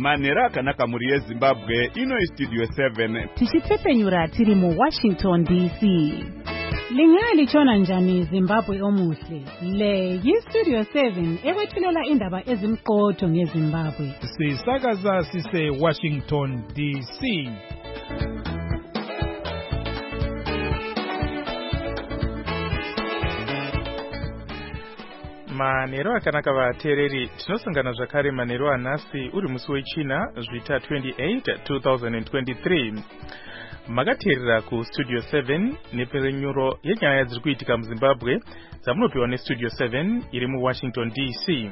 Manera akanaka muri yeZimbabwe ino Studio 7 tichitepenyura tiri mu Washington DC. Lingalitshona njani Zimbabwe omuhle? Le yi-Studio 7 ekwethulela indaba ezimqotho ngeZimbabwe. Sisakaza sise Washington DC. Manero akanaka vateereri, tinosangana zvakare manero anhasi uri musi wechina zvita 28 2023. Makateerera kuStudio 7 neperenyuro yenyaya dziri kuitika muZimbabwe dzamunopiwa neStudio 7 iri muWashington DC.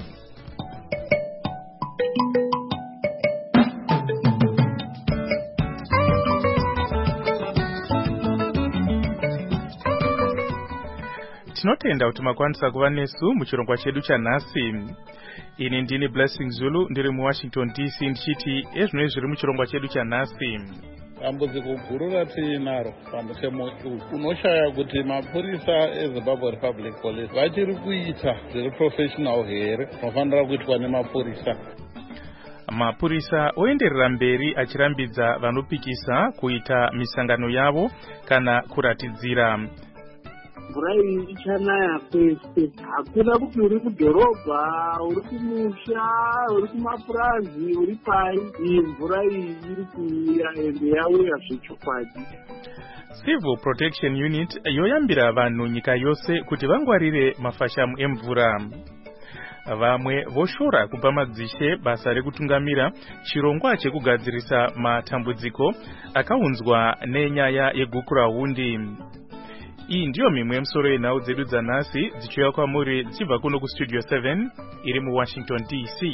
Tinotenda kuti makwanisa kuva nesu muchirongwa chedu chanhasi. Ini ndini Blessing Zulu ndiri muWashington DC ndichiti ezvino zviri muchirongwa chedu chanhasi. Dambudziko guru ratinaro pamutemo uyu unoshaya kuti mapurisa eZimbabwe Republic Police vachiri kuita zviri professional here unofanira kuitwa nemapurisa. Mapurisa oenderera mberi achirambidza vanopikisa kuita misangano yavo kana kuratidzira. Mvura iyi ichanaya kwese, hakuna kuti uri kudhorobha, uri kumusha, uri kumapurazi, uri pai, iyi mvura iyi iri kuuya ende yauya zvechokwadi. Civil Protection Unit yoyambira vanhu nyika yose kuti vangwarire mafashamu emvura. Vamwe voshora kubva madzishe basa rekutungamira chirongwa chekugadzirisa matambudziko akaunzwa nenyaya yegukurahundi. Iyi ndiyo mimwe yemusoro yenhau dzedu dzanhasi dzichiuya kwamuri dzichibva kuno kuStudio 7 iri muWashington DC.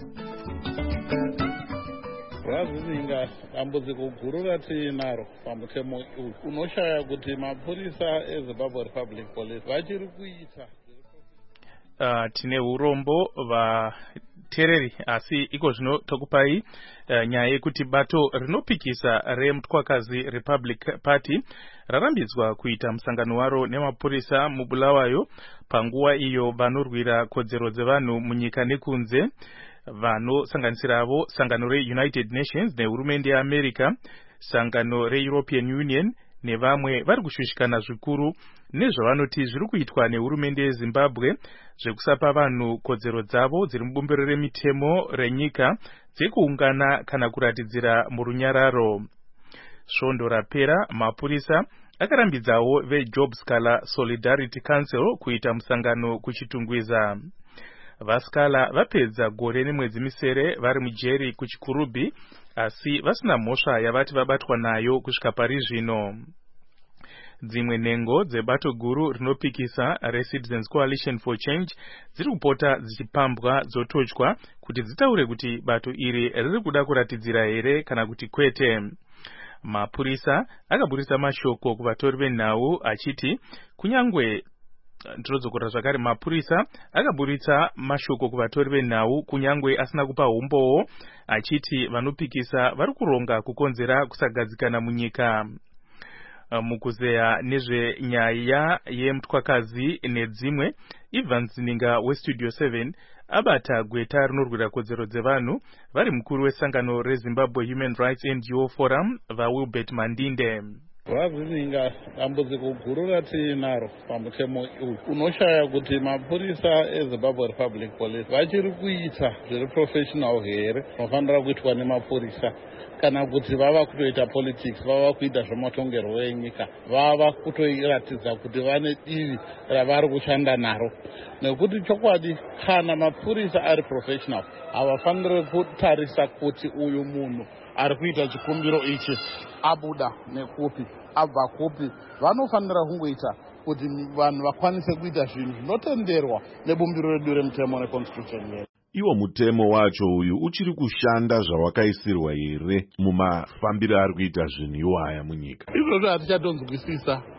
Razizinga dambudziko guru ratinaro pamutemo uyu unoshaya kuti mapurisa eZimbabwe Republic Police vachiri kuita. Tine urombo vateereri asi iko zvino tokupai nyaya yekuti bato rinopikisa remutwakazi Republic Party rarambidzwa kuita musangano waro nemapurisa muBulawayo panguva iyo vanorwira kodzero dzevanhu munyika nekunze, vanosanganisira avo sangano reUnited Nations nehurumende yeAmerica, sangano reEuropean Union nevamwe vari kushushikana zvikuru nezvavanoti zviri kuitwa nehurumende yeZimbabwe zvekusapa vanhu kodzero dzavo dziri mubumbiro remitemo renyika dzekuungana kana kuratidzira murunyararo. Svondo rapera mapurisa akarambidzawo veJob Scala Solidarity Council kuita musangano kuchitungwiza. Vaskala vapedza gore nemwedzi misere vari mujeri kuchikurubhi asi vasina mhosva yavati vabatwa nayo kusvika pari zvino. Dzimwe nhengo dzebato guru rinopikisa reCitizens Coalition for Change dziri kupota dzichipambwa dzototywa kuti dzitaure kuti bato iri riri kuda kuratidzira here kana kuti kwete. Mapurisa akaburisa mashoko kuvatori venhau achiti kunyangwe ndinodzokera zvakare mapurisa akaburitsa mashoko kuvatori venhau kunyangwe asina kupa umbowo achiti vanopikisa vari kuronga kukonzera kusagadzikana munyika. Mukuzeya nezvenyaya yemutwakazi nedzimwe, Evans Ninga weStudio 7 abata gweta rinorwira kodzero dzevanhu vari mukuru wesangano reZimbabwe Human Rights NGO Forum vaWilbert Mandinde. Razizinga dambudziko guru ratinaro pamutemo uyu unoshaya kuti mapurisa eZimbabwe Republic Police vachiri kuita zviri professional here unofanira kuitwa nemapurisa, kana kuti vava kutoita politics, vava kuita zvematongerwo enyika, vava kutoiratidza kuti vane divi ravari kushanda naro. Nekuti chokwadi kana mapurisa ari professional havafaniri kutarisa kuti uyu munhu ari kuita chikumbiro ichi abuda nekupi abva kupi. Vanofanira kungoita kuti vanhu vakwanise kuita zvinhu zvinotenderwa nebumbiro redu remutemo neconstitution yedu. Iwo mutemo wacho uyu uchiri kushanda zvawakaisirwa here mumafambiro ari kuita zvinhu iwaya munyika? Izvozvo hatichatonzwisisa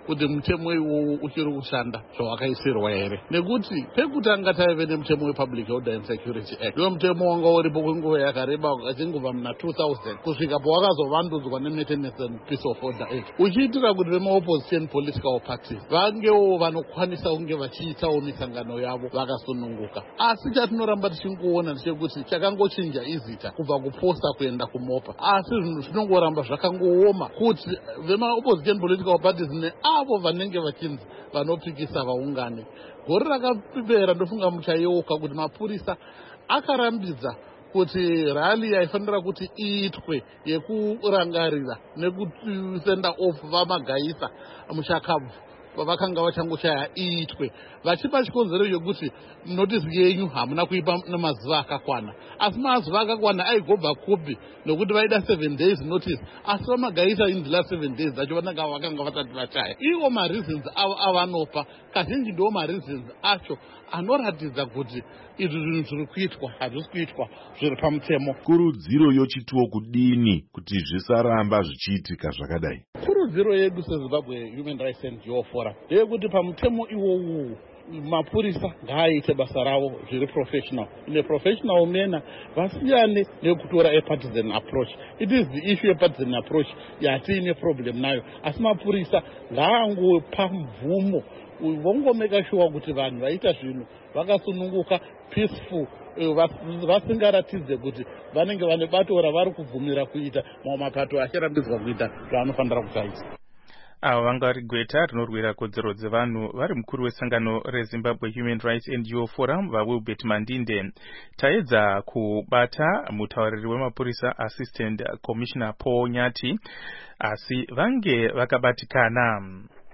kuti mutemo iwowo uchiri kushanda zvawakaisirwa here, nekuti pekutanga taive nemutemo wepublic order and security act. Iwo mutemo wanga uripo kwenguva yakareba achingobva muna 2000 kusvika pawakazovandudzwa neMaintenance and Peace of Order Act, uchiitira kuti vemaopposition political parties vangewo vanokwanisa kunge vachiitawo misangano yavo vakasununguka. Asi chatinoramba tichingoona ndechekuti chakangochinja izita kubva kuposta kuenda kumopa, asi zvinhu zvinongoramba zvakangooma kuti vemaopposition political parties neavo vanenge vachinzi vanopikisa vaungane. Gore rakapera ndofunga muchayeuka kuti mapurisa akarambidza kuti rally yaifanira kuti iitwe yekurangarira nekusenda off vamagaisa muchakabvu vavakanga vachangochaya iitwe, vachipa chikonzero chokuti notice yenyu hamuna kuipa nemazuva akakwana. Asi mazuva akakwana aigobva kupi nokuti vaida 7 days notice, asi vamagaisa in the last 7 days acho vakanga vasati vachaya. Iwo mareasons avanopa kazhinji ndiwo mareasons acho anoratidza kuti izvi zvinhu zviri kuitwa hazvisi kuitwa zviri pamutemo. Kurudziro yochitiwo kudini kuti zvisaramba zvichiitika zvakadai? Kurudziro yedu seZimbabwe Human Rights NGO Forum ndeyekuti pamutemo iwowu mapurisa ngaaite basa ravo zviri professional, in a professional manner, vasiyane nekutora a partisan approach. It is the issue of partisan approach yatiine problem nayo, asi mapurisa ngaangopa mvumo vongomeka sure kuti vanhu vaita zvinhu vakasununguka peaceful, vasingaratidze kuti vanenge vane bato ravari kubvumira kuita mamwe mapato achirambidzwa kuita zvaanofanira kusaita. Ava vanga vari gweta rinorwira kodzero dzevanhu vari mukuru wesangano reZimbabwe Human Rights NGO Forum vaWilbert Mandinde. Taedza kubata mutauriri wemapurisa Assistant Commissioner Paul Nyati, asi vange vakabatikana.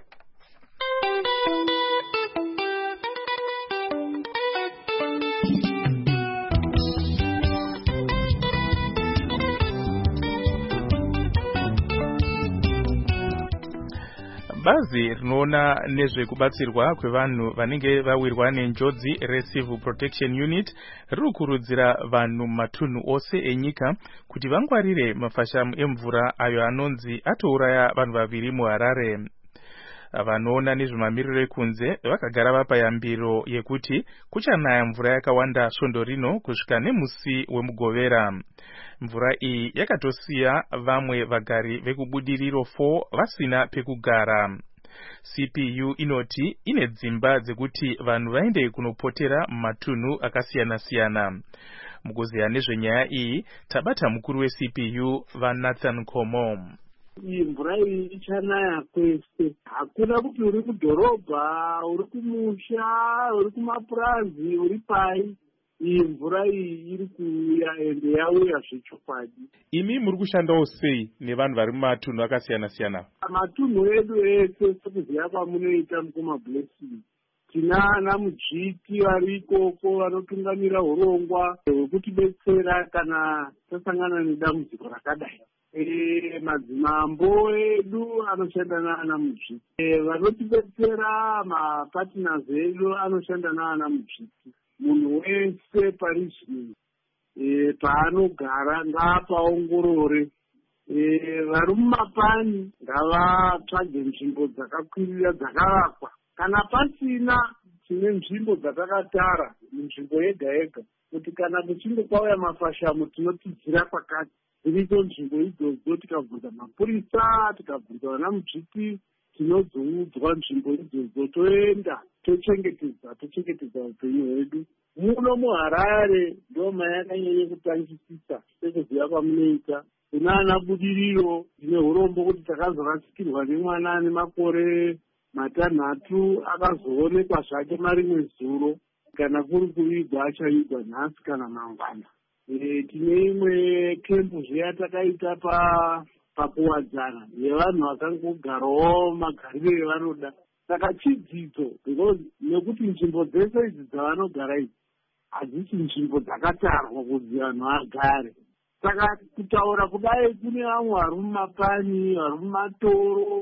Bazi rinoona nezvekubatsirwa kwevanhu vanenge vawirwa nenjodzi reCivil Protection Unit riri kukurudzira vanhu matunhu ose enyika kuti vangwarire mafashamu emvura ayo anonzi atouraya vanhu vaviri muHarare. Vanoona nezvemamiriro ekunze vakagara vapayambiro yekuti kuchanaya mvura yakawanda svondo rino kusvika nemusi wemugovera. Mvura iyi yakatosiya vamwe vagari vekubudiriro 4 vasina pekugara. CPU inoti ine dzimba dzekuti vanhu vaende kunopotera mumatunhu akasiyana-siyana. Mukuziya nezvenyaya iyi tabata mukuru weCPU vaNathan Khomo. Iyi mvura iyi ichanaya kwese, hakuna kuti uri kudhorobha, uri kumusha, uri kumapurazi, uri pai. Iyi mvura iyi iri kuuya ende yauya zvechokwadi. Imi muri kushandawo sei nevanhu vari mumatunhu akasiyana-siyana? Matunhu edu ese sekuziya kwamunoita mukumaBlessing, tina ana mujiti vari ikoko vanotungamira urongwa hwekutibetsera kana tasangana nedambudziko rakadai. Madzimambo edu anoshanda naana mujiti, vanotibetsera mapartners edu anoshanda naana mujiti. Munhu wese parizvino paanogara ngaapaongorore. Vari mumapani ngavatsvage nzvimbo dzakakwirira dzakavakwa. Kana pasina tine nzvimbo dzatakatara munzvimbo yega yega kuti kana kuchinge kwauya mafashamu tinotidzira pakati. Dziricho nzvimbo idzodzo, tikabvunza mapurisa, tikabvunza vana mujiti, tinozoudzwa nzvimbo idzodzo, toenda tochengetedza upenyu hwedu. Muno muHarare ndo mayakanyanya kutangisisa sekuziya kwamunoita. Kuna ana budiriro ine urombo kuti takazorasikirwa nemwana ane makore 6 akazoonekwa zvake marimwe zuro, kana kuri kuigwa achaigwa nhasi kana mangwana. Tine imwe kempu zviya takaita pakuwadzana yevanhu vakangogarawo magariro evanoda. Saka chidzidzo, because nekuti nzvimbo dzese idzi dzavanogara idzi hadzisi nzvimbo dzakatarwa kuti vanhu agare. Saka kutaura kudai kune vamwe vari mumapani, vari mumatoro,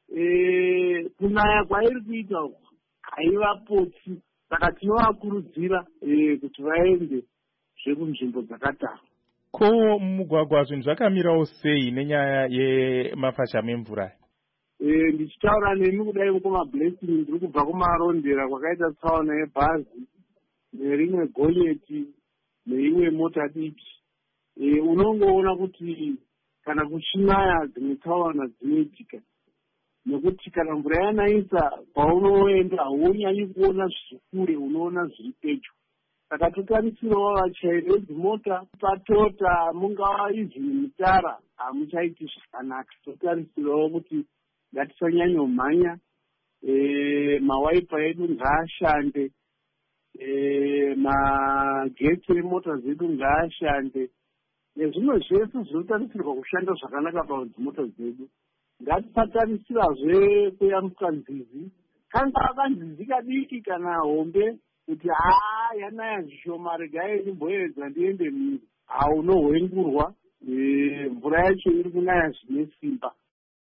kunaya kwairi kuita uku haivapotsi. Saka tinovakurudzira kuti vaende zvekunzvimbo dzakatarwa. Ko mumugwagwa zvinhu zvakamirawo sei nenyaya yemafashamu emvura? ndichitaura nemi kudai kumablessing ndiri kubva kumarondera kwakaita tsaona yebhazi nerimwe gonyeti neimwe mota diki. Unongoona kuti kana kuchinaya dzimwe tsaona dzinoitika, nekuti kana mvura yanaisa paunoenda haunyanyi kuona zviri kure, unoona zviri pedyo. Saka totarisirawo vachairi vedzimota patota mungava izini mutara hamuchaiti zvakanaka. Totarisirawo kuti ngatisanyanyomhanya, mawaipa edu ngaashande, magetsi emota dzedu ngaashande, nezvimwe zvese zvinotarisirwa kushanda zvakanaka padzimota dzedu. Ngatisatarisira kuyambuka nzizi, kangava nzizi kadiki kana hombe, kuti yanaya zvishoma regai ndimboedza ndiende miri, unohwengurwa, mvura yacho iri kunaya zvine simba.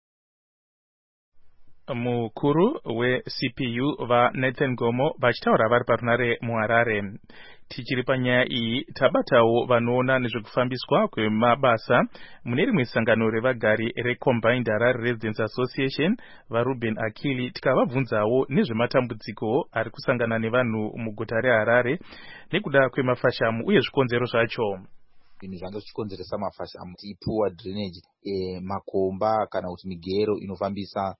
Mukuru we-CPU vaNathan Gomo vachitaura vari parunare muHarare. Tichiri panyaya iyi tabatawo vanoona nezvekufambiswa kwemabasa mune rimwe sangano revagari reCombined Harare Residents Association vaRuben Akili, tikavabvunzawo nezvematambudziko ari kusangana nevanhu muguta reHarare nekuda kwemafashamu uye zvikonzero zvacho. Zvinhu zvanga zvichikonzeresa mafashamu poor drainage, makomba kana kuti migero inofambisa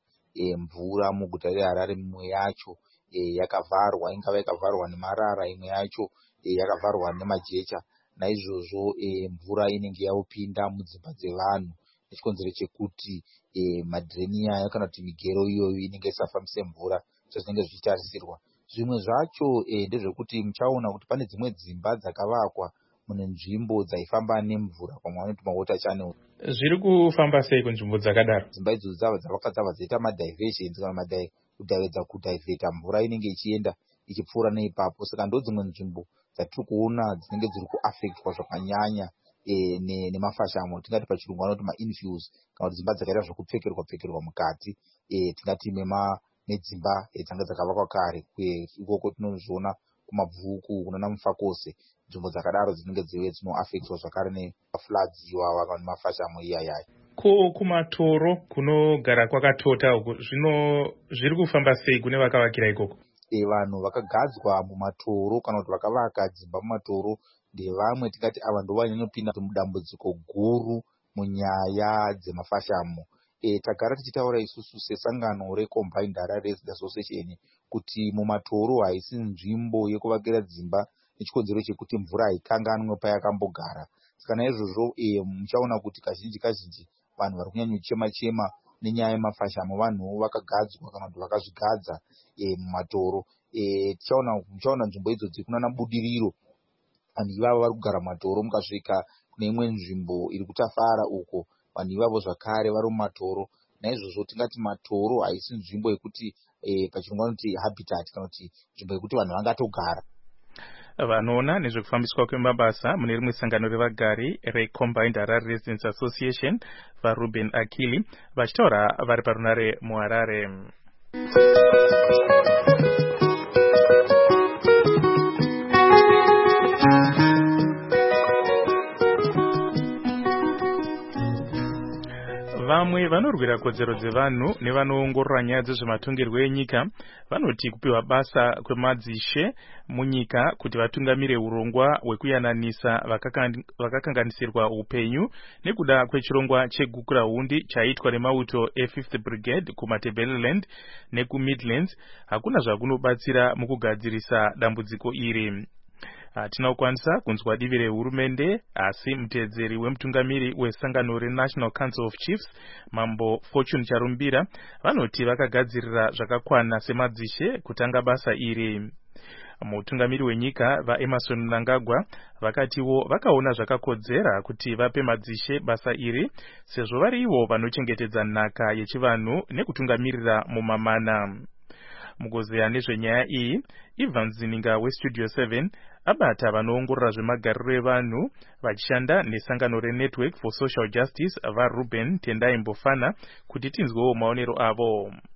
mvura muguta reHarare, mimwe yacho yakavharwa, ingava yakavharwa nemarara, imwe yacho yakavharwa nemajecha. Naizvozvo mvura inenge yaupinda mudzimba dzevanhu nechikonzero chekuti madreni yayo kana kuti migero iyoyo inenge isafambise mvura zvinenge zvichitarisirwa. Zvimwe zvacho ndezvekuti muchaona kuti pane dzimwe dzimba dzakavakwa mune nzvimbo dzaifamba nemvura, pamwe vanoti mawater channel. Zviri kufamba sei kunzvimbo dzakadaro? Dzimba idzodzo dzavakadzava dzoita madiversions kana kudhaivheta mvura inenge ichienda ichipfuura neipapo. Saka ndo dzimwe nzvimbo dzatiri kuona dzinenge dziri kuaffectwa zvakanyanya nemafashamo, tingati pachirungu vanoti mainfuse, kana kuti dzimba dzakaita zvekupfekerwa mukati, tingati nedzimba dzanga dzakavakwa kare. Ikoko tinozviona kumabvuku, kunoona Mufakose, nzvimbo dzakadaro dzinenge dzinoaffectwa zvakare nefloods iwawa kana mafashamo iyayaya. Ko kumatoro kunogara kwakatota uko zviri kufamba sei kune vakavakira ikoko? Vanhu vakagadzwa mumatoro kana kuti vakavaka dzimba mumatoro ndevamwe tingati ava ndo vanyanyopinda mudambudziko guru munyaya dzemafashamo. Tagara tichitaura isusu sesangano reCombined Harare Residents Association kuti mumatoro haisi nzvimbo yekuvakira dzimba nechikonzero chekuti mvura haikanganwe payakambogara. Saka naizvozvo muchaona kuti kazhinji vanhu vari kunyanyochema nenyaya yemafashamo, vanhu vakagadzwa kana kuti vakazvigadza mumatoro. Muchaona nzvimbo idzodzi kunana budiriro, vanhu ivavo vari kugara mumatoro. Mukasvika kune imwe nzvimbo iri kutafara uko, vanhu ivavo zvakare vari mumatoro. Naizvozvo tingati matoro haisi nzvimbo yekuti pachirungu vanoti habitat kana kuti nzvimbo yekuti vanhu vangatogara. Vanoona nezvekufambiswa kwemabasa mune rimwe sangano revagari reCombined Harare Residents Association vaRuben Akili vachitaura vari parunare muHarare. Vamwe vanorwira kodzero dzevanhu nevanoongorora nyaya dzezvematongerwo enyika vanoti kupiwa basa kwemadzishe munyika kuti vatungamire urongwa hwekuyananisa vakakanganisirwa upenyu nekuda kwechirongwa chegukurahundi chaitwa nemauto e5th Brigade kuMatabeleland nekuMidlands hakuna zvakunobatsira mukugadzirisa dambudziko iri. Hatina kukwanisa kunzwa divi rehurumende, asi mutedzeri wemutungamiri wesangano reNational Council of Chiefs Mambo Fortune Charumbira vanoti vakagadzirira zvakakwana semadzishe kutanga basa iri. Mutungamiri wenyika vaEmerson Mnangagwa vakatiwo vakaona zvakakodzera kuti vape madzishe basa iri sezvo vari ivo vanochengetedza nhaka yechivanhu nekutungamirira mumamana. Mugozeya nezvenyaya iyi, Ivan Zininga weStudio 7 abata vanoongorora zvemagariro evanhu vachishanda nesangano reNetwork for Social Justice vaRuben Tendai Mbofana kuti tinzwewo maonero avo.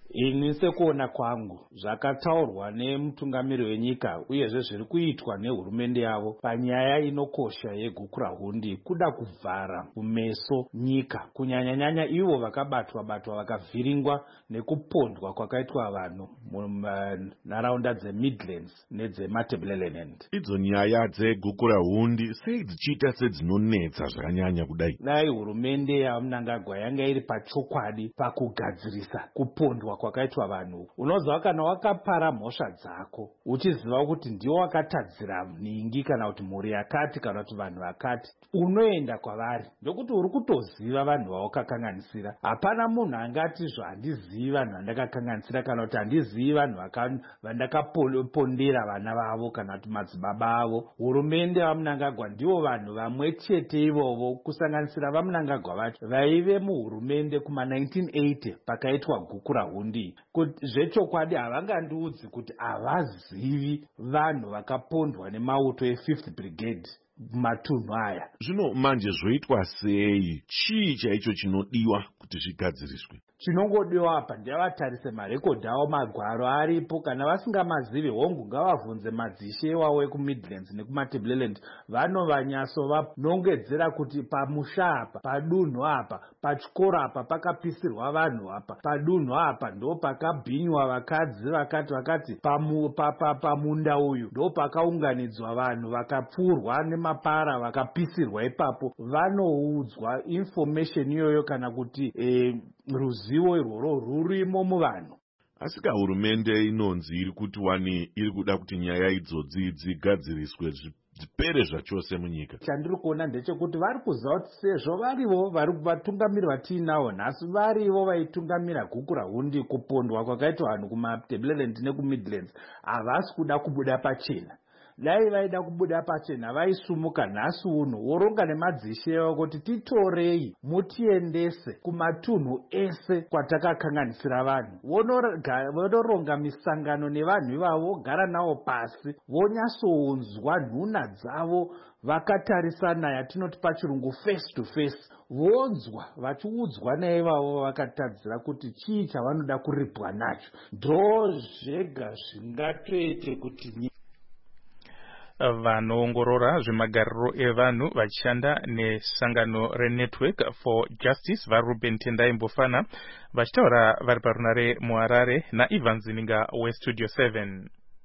ini sekuona kwangu zvakataurwa nemutungamiri wenyika uyezve zviri kuitwa nehurumende yavo panyaya inokosha yegukurahundi kuda kuvhara kumeso nyika, kunyanya-nyanya ivo vakabatwa vakavhiringwa nekupondwa kwakaitwa vanhu munharaunda dzeMidlands nedzematabeleland. Idzo nyaya dzegukurahundi sei dzichiita sedzinonetsa zvakanyanya kudai? Dai hurumende yaMnangagwa yanga iri pachokwadi pakugadzirisa kupondwa kwakaitwa vanhu, unoziva kana wakapara mhosva dzako uchiziva kuti ndiwo wakatadzira ningi kana kuti mhuri yakati kana kuti vanhu vakati, unoenda kwavari ndokuti uri kutoziva vanhu vawakakanganisira. Hapana munhu angati zvandizivi vanhu vandakakanganisira kana kuti handizivi vanhu vandakapondera vana vavo kana kuti madzibaba avo. Hurumende yaMnangagwa ndivo vanhu vamwe chete ivovo kusanganisira vaMnangagwa vacho vaive muhurumende kuma1980 pakaitwa gukurahundi. Zvechokwadi havangandiudzi kuti havazivi vanhu vakapondwa nemauto e5th Brigade matunhu aya. Zvino manje zvoitwa sei? Chii chaicho chinodiwa kuti zvigadziriswe? Chinongodiwa apa ndevatarise marekodhi avo, magwaro aripo. Kana vasingamazivi hongu ngavabvunze madzishe wavo ekuMidlands nekumatabeleland, vanovanyaso vanongedzera kuti pamusha apa, padunhu apa, pachikoro apa pakapisirwa vanhu apa, padunhu apa ndo pakabhinywa vakadzi vakati, pamunda uyu ndo pakaunganidzwa vanhu vakapfurwa nemapara vakapisirwa ipapo. Vanoudzwa information iyoyo kana kuti ruzivo irworo rurimo muvanhu. Asika hurumende inonzi iri kuti wani iri kuda kuti nyaya idzodzi dzigadziriswe dzipere zvachose munyika. Chandiri kuona ndechekuti vari kuziva kuti sezvo varivo vatungamiri vatiinavo nhasi varivo vaitungamira gukurahundi, kupondwa kwakaitwa vanhu kumatabeleland nekuMidlands, havasi kuda kubuda pachena. Dai vaida kubuda pachena vaisumuka nhasi uno voronga nemadzishe avo kuti titorei mutiendese kumatunhu ese kwatakakanganisira vanhu. Vonoronga misangano nevanhu ivavo, vogara navo pasi, vonyasounzwa nhuna dzavo vakatarisana, yatinoti pachirungu face to face, vonzwa vachiudzwa naivavo vakatadzira kuti chii chavanoda kuripwa nacho. Ndo zvega zvingatoite kuti vanoongorora zvemagariro evanhu vachishanda nesangano reNetwork for Justice vaRuben Tendai Mbofana vachitaura vari parunare muHarare naIvan Zininga weStudio 7.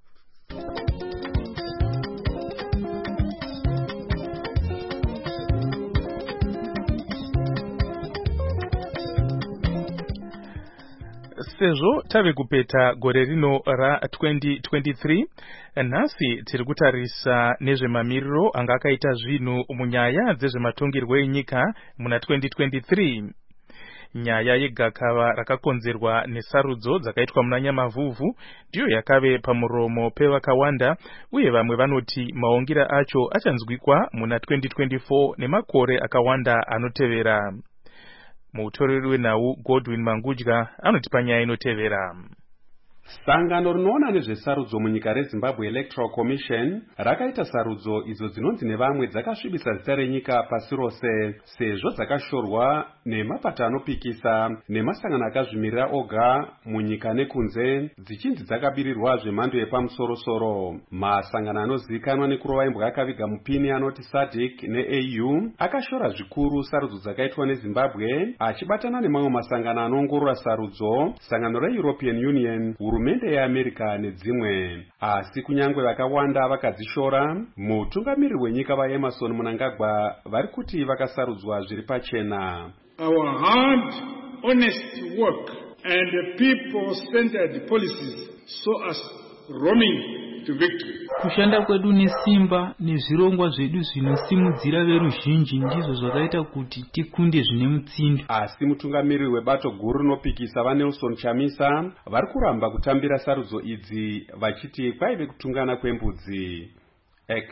Sezvo tave kupeta gore rino ra2023, nhasi tiri kutarisa nezvemamiriro anga akaita zvinhu munyaya dzezvematongirwo enyika muna 2023. Nyaya yegakava rakakonzerwa nesarudzo dzakaitwa muna Nyamavhuvhu ndiyo yakave pamuromo pevakawanda, uye vamwe vanoti maongira acho achanzwikwa muna 2024 nemakore akawanda anotevera. Mutoreri wenhau Godwin Mangudya anoti panyaya inotevera. Sangano rinoona nezvesarudzo munyika reZimbabwe Electoral Commission rakaita sarudzo idzo dzinonzi nevamwe dzakasvibisa zita renyika pasi rose, sezvo dzakashorwa nemapato anopikisa nemasangano akazvimirira oga munyika nekunze, dzichinzi dzakabirirwa zvemhando yepamusoro-soro. Masangano anozivikanwa nekurova imbwa akaviga mupini anoti SADC neAU akashora zvikuru sarudzo dzakaitwa neZimbabwe, achibatana nemamwe masangano anoongorora sarudzo, sangano reEuropean Union, hurumende yeAmerica nedzimwe. Asi kunyangwe vakawanda vakadzishora, mutungamiriri wenyika vaEmmerson Mnangagwa vari kuti vakasarudzwa zviri pachena. Our hard, honest work and people-centered policies saw us roaming to victory. Kushanda kwedu nesimba nezvirongwa zvedu zvinosimudzira veruzhinji ndizvo zvakaita kuti tikunde zvine mutsindo. Asi mutungamiriri webato guru rinopikisa vaNelson Chamisa vari kuramba kutambira sarudzo idzi vachiti kwaive kutungana kwembudzi. Act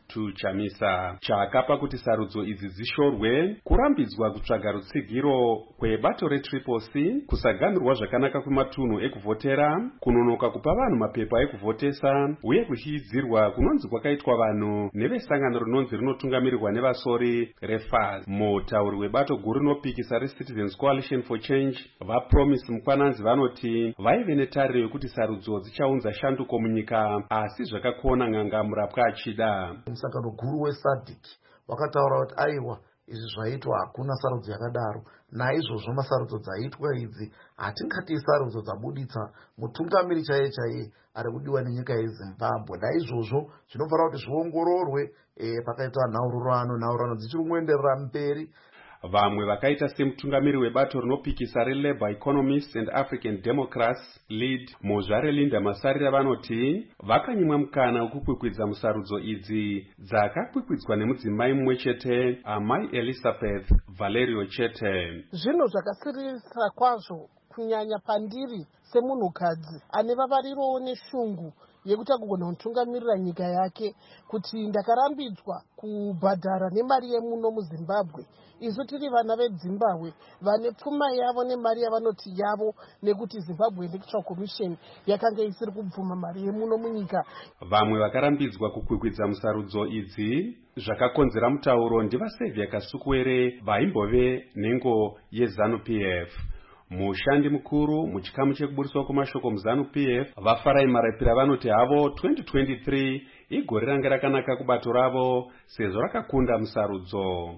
tuchamisa. Chakapa kuti sarudzo idzi dzishorwe kurambidzwa kutsvaga rutsigiro kwebato reTriple C, kusaganirwa zvakanaka kwematunhu ekuvhotera, kunonoka kupa vanhu mapepa ekuvhotesa, uye kuchiidzirwa kunonzi kwakaitwa vanhu nevesangano rinonzi rinotungamirirwa nevasori reFAS. Mutauri webato guru rinopikisa reCitizens Coalition for Change vaPromise Mukwananzi vanoti vaive netariro yekuti sarudzo dzichaunza shanduko munyika, asi zvakakona n'anga murapwa achida. Musangano guru weSADC wakataura kuti aiwa izvi zvaitwa hakuna sarudzo yakadaro, naizvozvo masarudzo dzaitwa idzi hatingati sarudzo dzabuditsa mutungamiri chaiye ari kudiwa nenyika yeZimbabwe. Naizvozvo zvinofanira kuti zviongororwe pakaitwa nhaurano dzichiri kuenderera mberi. Vamwe vakaita semutungamiri webato rinopikisa reLabour Economists and African Democrats lead Mozvare Linda Masarira vanoti vakanyimwa mukana wekukwikwidza musarudzo idzi dzakakwikwidzwa nemudzimai mumwe chete, amai Elizabeth Valerio Chete. Zvinhu zvakasiririsa kwazvo kunyanya pandiri semunhukadzi ane vavariro neshungu yekuti agogona kutungamirira nyika yake, kuti ndakarambidzwa kubhadhara nemari yemuno muZimbabwe. Isu tiri vana veZimbabwe vane pfuma yavo nemari yavanoti yavo, nekuti Zimbabwe Electoral Commission yakanga isiri kubvuma mari yemuno munyika. Vamwe vakarambidzwa kukwikwidza musarudzo idzi zvakakonzera mutauro ndivaSaviour Kasukuwere vaimbove nhengo yeZANU-PF. Mushandi mukuru muchikamu chekuburiswa kwemashoko muZANU-PF vaFarai Marapira vanoti havo 2023 igore range rakanaka kubato ravo sezvo rakakunda musarudzo.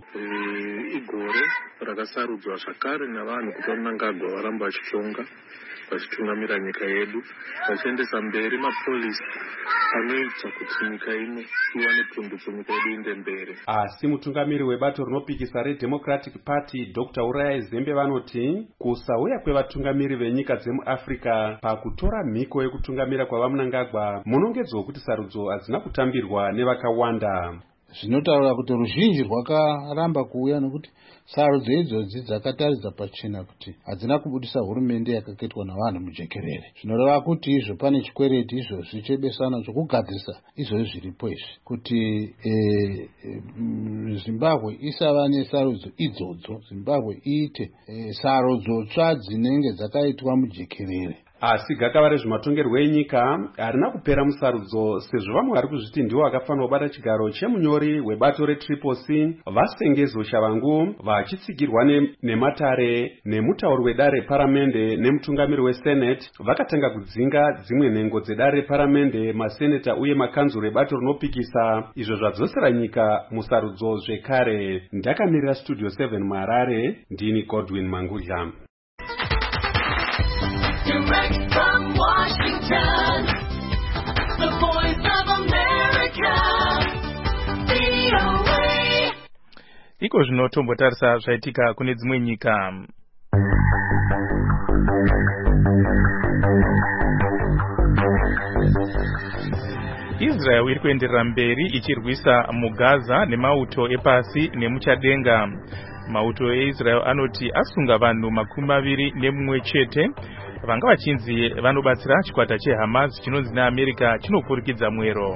Igore rakasarudzwa zvakare navanhu kuti Mnangagwa varamba vachitonga vachitungamira nyika yedu, vachiendesa mberi mapolisi anoita kuti nyika ino iwane pundutso, nyika yedu inde mberi. Asi mutungamiri webato rinopikisa reDemocratic Party Dr. Uraya Zembe vanoti kusauya kwevatungamiri venyika dzemuAfrica pakutora mhiko yekutungamira kwavaMnangagwa munongedzo wekuti sarudzo hadzina kutambirwa nevakawanda. Zvinotaura kuti ruzhinji rwakaramba kuuya nekuti sarudzo idzodzi dzakataridza pachena kuti hadzina kubudisa hurumende yakaketwa navanhu mujekerere. Zvinoreva kuti izvo pane chikwereti izvozvi chebesana chokugadzirisa izvozvi zviripo izvi kuti Zimbabwe isava nesarudzo idzodzo, Zimbabwe iite sarudzo tsva dzinenge dzakaitwa mujekerere. Asi gakava rezvematongerwo enyika harina kupera musarudzo, sezvo vamwe vari kuzviti ndiwo akafanira kubata chigaro chemunyori webato reTriple C vaSengezo Shavangu vachitsigirwa nematare nemutauri wedare reparamende nemutungamiri weSenate vakatanga kudzinga dzimwe nhengo dzedare reparamende, maseneta uye makanzuro ebato rinopikisa, izvo zvadzosera nyika musarudzo zvekare. Ndakamirira Studio 7 muHarare, ndini Godwin Mangudla. Direct from Washington, the voice of America, VOA. Iko zvinotombotarisa zvaitika kune dzimwe nyika. Israel iri kuenderera mberi ichirwisa muGaza nemauto epasi nemuchadenga. Mauto eIsrael anoti asunga vanhu 21 chete vanga vachinzi vanobatsira chikwata cheHamas chinonzi neAmerica chinopfurikidza mwero.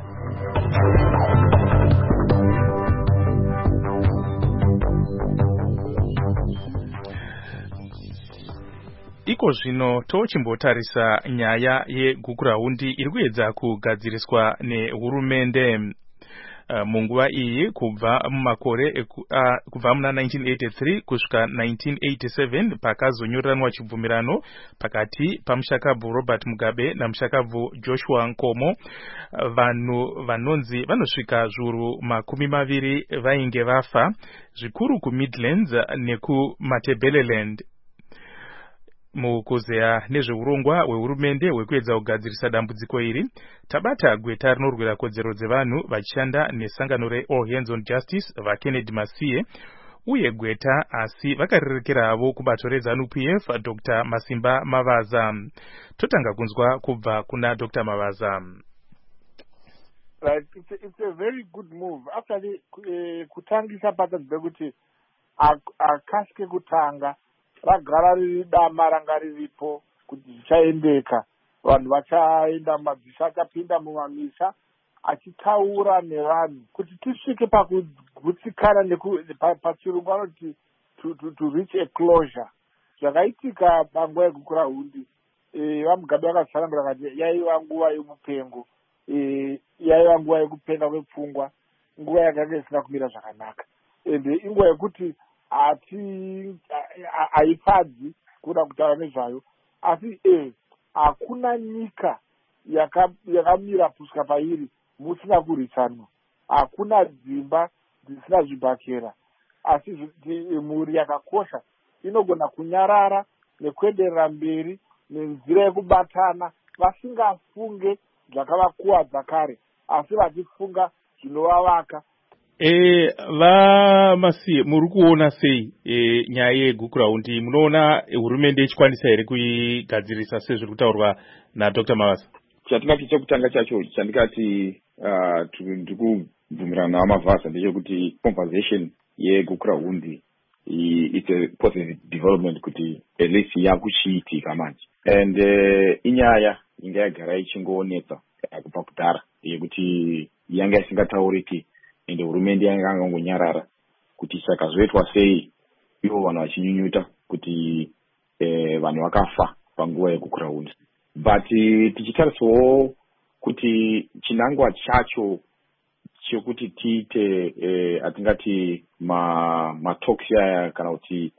Iko zvino tochimbotarisa nyaya yeguguraundi iri kuedza kugadziriswa nehurumende. Munguva iyi kubva mumakore kubva muna 1983 kusvika 1987 pakazonyoreranwa chibvumirano pakati pamushakabvu Robert Mugabe namushakabvu Joshua Nkomo, vanhu vanonzi vanosvika zviuru 20 vainge vafa, zvikuru kuMidlands nekuMatabeleland. Mukuzeya nezveurongwa hwehurumende hwekuedza kugadzirisa dambudziko iri, tabata gweta rinorwira kodzero dzevanhu vachishanda nesangano reAll Hands on Justice vaKennedy Masiye, uye gweta asi vakarirekera havo kubato reZANU-PF Dr. Masimba Mavaza. Totanga kunzwa kubva kuna Dr. Mavaza. Right, it's a very good move. Actually, kutangisa patadze kuti akaske kutanga ragara riri dama ranga riripo kuti zvichaendeka, vanhu vachaenda mumabvisa, vachapinda mumamisha, achitaura nevanhu kuti tisvike pakugutsikana pachirungu vanoti to reach a closure. Zvakaitika panguva yegukura hundi, vamugabe vakatsanangura kati yaiva nguva yemupengo, yaiva nguva yekupenga kwepfungwa, nguva yakanga isina kumira zvakanaka, ende inguva yekuti haifadzi kuda kutaura nezvayo, asi hakuna nyika yakamira pusika pairi musina kurwisanwa, hakuna dzimba dzisina zvibhakera, asi mhuri yakakosha inogona kunyarara nekuenderera mberi nenzira yekubatana vasingafunge zvakavakuwadza kare asi vachifunga zvinovavaka. Vamasiye, muri kuona sei nyaya yegukurahundi? Munoona hurumende ichikwanisa here kuigadzirisa sezviri kutaurwa naDr. Mavaza? Chatingati chekutanga chacho chandikati ndiri kubvumirana naMavaza ndechekuti compensation yegukurahundi it's a positive development kuti at least yakuchiitika manje, and inyaya inga yagara ichingoonetsa kubva kudhara yekuti yanga isingatauriki, ende hurumende yanga angangonyarara kuti saka zvoitwa sei ivo vanhu vachinyunyuta kuti vanhu vakafa panguva yegukurahundi. But tichitarisawo kuti chinangwa chacho chekuti tiite atingati matalks aya kana kuti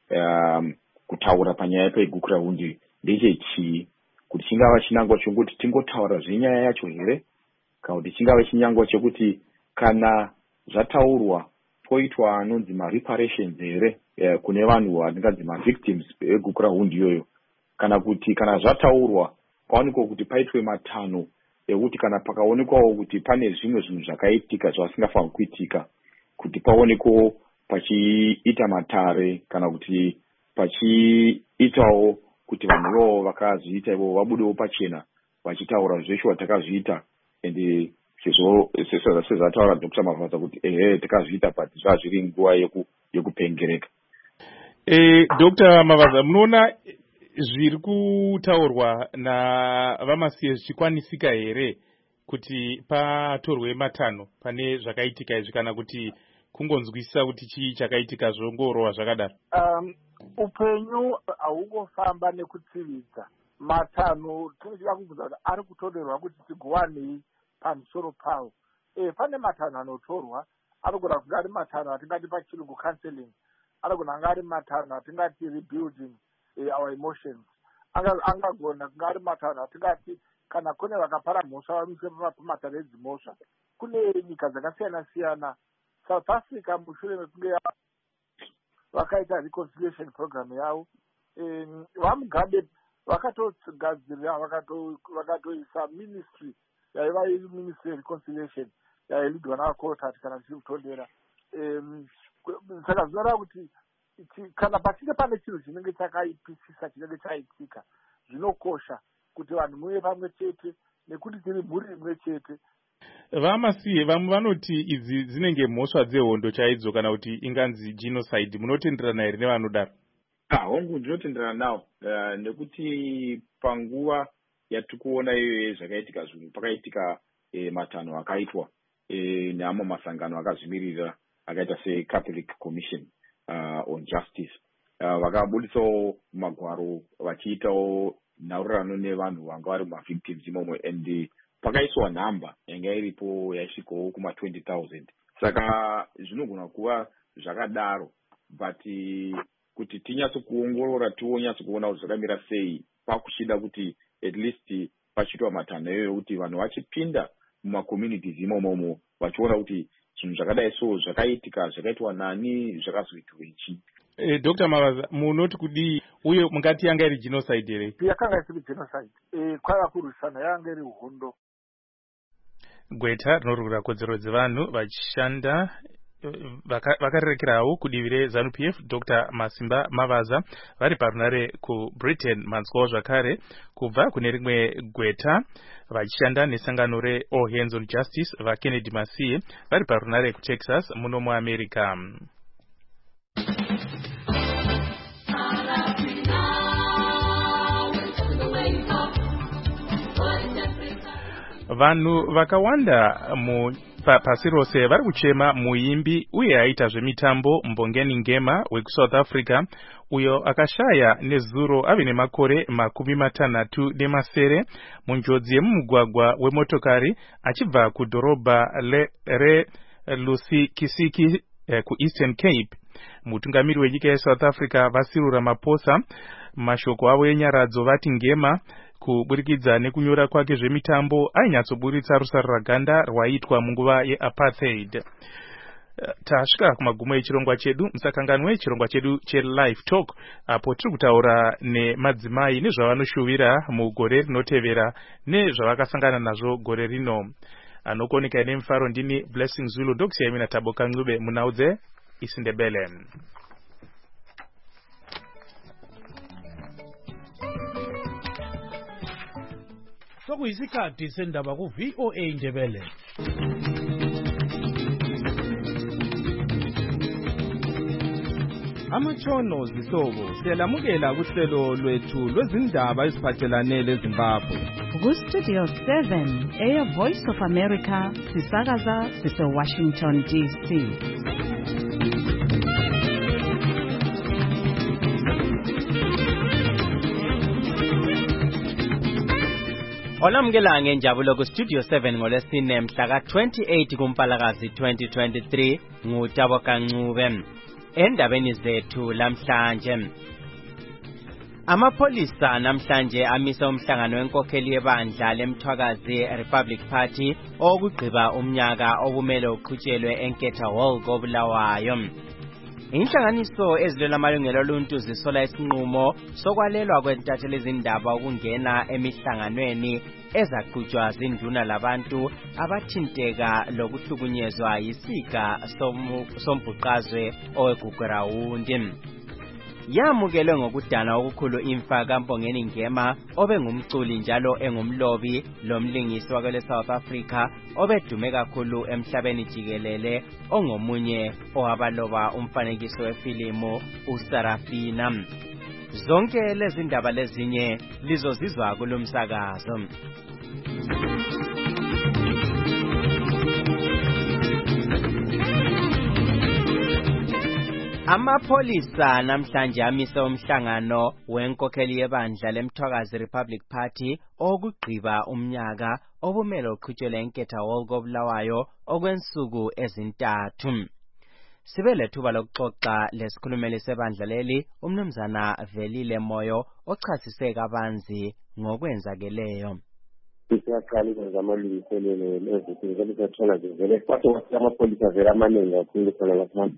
kutaura panyaya pegukurahundi ndechechii, kuti chingava chinangwa chokuti tingotaura zvenyaya yacho here, kana kuti chingava chinangwa chekuti kana zvataurwa poitwa anonzi mareparations here kune vanhu vatinganzi mavictims egukurahundi iyoyo, kana kuti kana zvataurwa paonekwa kuti paitwe matanho ekuti kana pakaonekwawo kuti pane zvimwe zvinhu zvakaitika zvasingafaniri kuitika, kuti paonekwawo pachiita matare kana kuti pachiitawo kuti vanhu ivovo vakazviita ivovo vabudewo pachena vachitaura zveshe vatakazviita, ende sezvataura Dr. Mavaza kuti takazviita but zvava zviri nguva yekupengereka. Dr. Mavaza, munoona zviri kutaurwa navamasiye zvichikwanisika here kuti patorwe matanho pane zvakaitika izvi, kana kuti kungonzwisisa kuti chii chakaitika zvongorova zvakadaro? Upenyu haungofamba nekutsividza. Matanho tinochida kubvunza kuti ari kutorerwa kuti tigowanei pamusoro pawo. Pane matanho anotorwa, anogona kunge ari matanho atingati pachirungu counseling, anogona kunge ari matanho atingati rebuilding our emotions, angagona kunge ari matanho atingati kana kune vakapara mhosva vamise pamatare edzimhosva. Kune nyika dzakasiyana siyana. South Africa mushure mekunge vakaita reconciliation program yavo, vamugabe vakatogadzirira vakatoisa ministry yaiva iri ministry yereconciliation yailidwa navakorotati kana tichikutondera. Saka zvinoreva kuti kana pachinge pane chinhu chinenge chakaipisisa chinenge chaitika, zvinokosha kuti vanhu muve pamwe chete nekuti tiri mhuri imwe chete. Vamasiye, vamwe vanoti idzi dzinenge mhosva dzehondo chaidzo kana kuti inganzi genocide. Munotenderana here nevanodaro? Hongu ndinotenderana nawo, nekuti panguva yatikuona iyoyo zvakaitika zvinhu, pakaitika matanho akaitwa neamwe masangano akazvimirira akaita seCatholic Commission on Justice, vakabudisawo magwaro vachiitawo nhaurirano nevanhu vanga vari mavictims imomo, and pakaiswa nhamba yanga iripo yaisvikawo kuma-20,000. Saka zvinogona kuva zvakadaro, but kuti tinyatsokuongorora tionyatsokuona kuti zvakamira sei, pakuchida kuti at least pachiitwa matanho iyoyo kuti vanhu vachipinda mumacommunities imomomo vachiona kuti zvinhu zvakadai so zvakaitika, zvakaitwa nani, zvakazoitwa ichi. Dr. Mavaza, munoti kudii, uye mungati yanga iri genocide here? Yakanga isiri genocide, kwaiva kurwisana, yanga iri hondo. Gweta rinorwira kodzero dzevanhu vachishanda vakarerekerawo kudivi reZANU-PF, Dr. Masimba Mavaza, vari parunare kuBritain. Manzwawo zvakare kubva kune rimwe gweta vachishanda nesangano reAll Hands on Justice, vaKennedy Masiye, vari parunare kuTexas muno muAmerica. vanhu vakawanda pasi rose vari kuchema muimbi uye aita zvemitambo Mbongeni Ngema wekuSouth Africa uyo akashaya nezuro ave nemakore 60 munjodzi yemumugwagwa wemotokari achibva kudhorobha reLusikisiki kuEastern Cape. Mutungamiri wenyika yeSouth Africa Vasiril Ramaphosa mashoko avo enyaradzo vati Ngema kuburikidza nekunyora kwake zvemitambo ainyatsoburitsa rusaro raganda rwaitwa munguva yeapartheid. Tasvika kumagumo echirongwa chedu, musakanganwe chirongwa chedu cheLive Talk apo tiri kutaura nemadzimai nezvavanoshuvira mugore rinotevera nezvavakasangana nazvo gore rino. Anokoneka nemufaro ndini Blessing Zulu ndokusiyai mina Taboka Ncube munhau dzeIsiNdebele. Sokuyisikhathi sendaba ku-VOA Ndebele. Amatshono zihlobo siyalamukela kuhlelo lwethu lwezindaba eziphathelane leZimbabwe. Ku-Studio 7 Air Voice of America sisakaza sise-Washington DC. Olamukela ngenjabulo ku-Studio 7 ngolesine mhla ka-28 kuMpalakazi 2023 nguTaboka Ncube. Endabeni zethu lamhlanje, amapholisa namhlanje amisa umhlangano wenkokheli yebandla leMthwakazi Republic Party okugqiba umnyaka obumele uqhutshelwe eNketha Hall koBulawayo. Inhlanganiso ezilwela amalungelo oluntu zisola isinqumo sokwalelwa kwentatheli izindaba ukungena emihlanganweni ezaqhutshwa zinduna labantu abathinteka lokuhlukunyezwa yisiga sombhuqazwe oweGugurawundi. Yamukelwe ngokudana okukhulu imfa kaMbongeni Ngema obengumculi njalo engumlobi lomlingisi wakele South Africa obedume kakhulu emhlabeni jikelele ongomunye owabaloba umfanekiso wefilimu uSarafina. Zonke lezi ndaba lezinye lizozizwa kulomsakazo. Amapholisa namhlanje amise umhlangano wenkokheli yebandla leMthwakazi Republic Party okugqiba umnyaka obumele uqhutshelwe eNketha Hall koBulawayo okwensuku ezintathu. Sibe lethuba lokuxoxa lesikhulumeli sebandla leli umnumzana Velile Moyo ochasise kabanzi ngokwenzakeleyo. Siyaqala ukwenza amalungiselelo nezinto ezithathola vele kwathi amapholisa vele amaningi kakhulu khona lapha.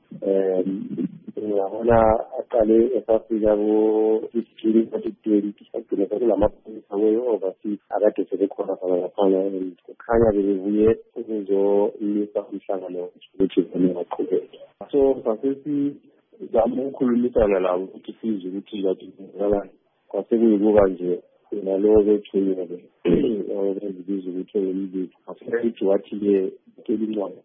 Ngiyabona aqale esafika ku-15 agcina sekulamapholisa we-overseas akade sebekhona khona laphana. Kukhanya bebebuye ukuzomisa umhlangano ukuthi baqhubeke. So sasesizama ukukhulumisana labo ukuthi sizwe ukuthi ngathi kwasekuyikuba nje nalo bethunyelwe obenzibiza ukuthi ngumbizo afike wathi-ke kelincwadi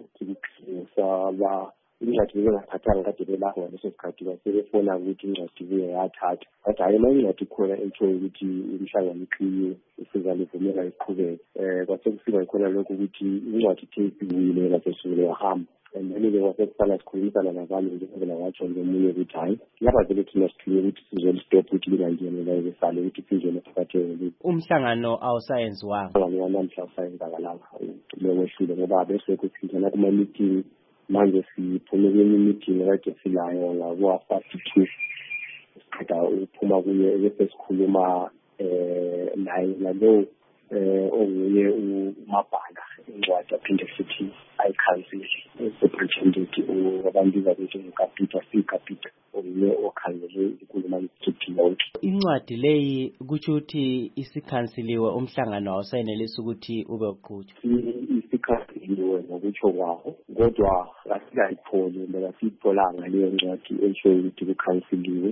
ukuqinisa incwadi bengaphathanga kade belapho ngaleso sikhathi basebefona ukuthi incwadi buye yathatha but hayi ma incwadi khona entshoyo ukuthi umhlangano uqiniwe isizalivumela iqhubeke. Kwasekufika khona lokho ukuthi incwadi ithephiwile kasesukule wahamba and then-ke kwasekusala sikhulumisana nabanye njengoba watsho ngomunye ukuthi hayi lapha vele thina sicliye ukuthi sizolistopha ukuthi lingangenela besale ukuthi singene phakathi. Umhlangano awusayenziwanga. Namhla awusayenzanga lapha lewehlule ngoba bese kusingena kuma-meeting. Manje siphume kwenye meeting kade silayo ngabo-52 siqeda ukuphuma kuye bese sikhuluma naye nalo onguye uMabhala incwadi aphinde futhi ayikhansile sepretended abantu babethi ngukapita onguye okhansele inkulumo yethipi yonke. Incwadi leyi kutsho ukuthi isikhansiliwe umhlangano awusayenelisi ukuthi ube uqhutshwa. Isikhansiliwe ngokutsho kwawo kodwa asikayitholi ngoba siyitholanga leyo ncwadi eshoyo ukuthi kukhansiliwe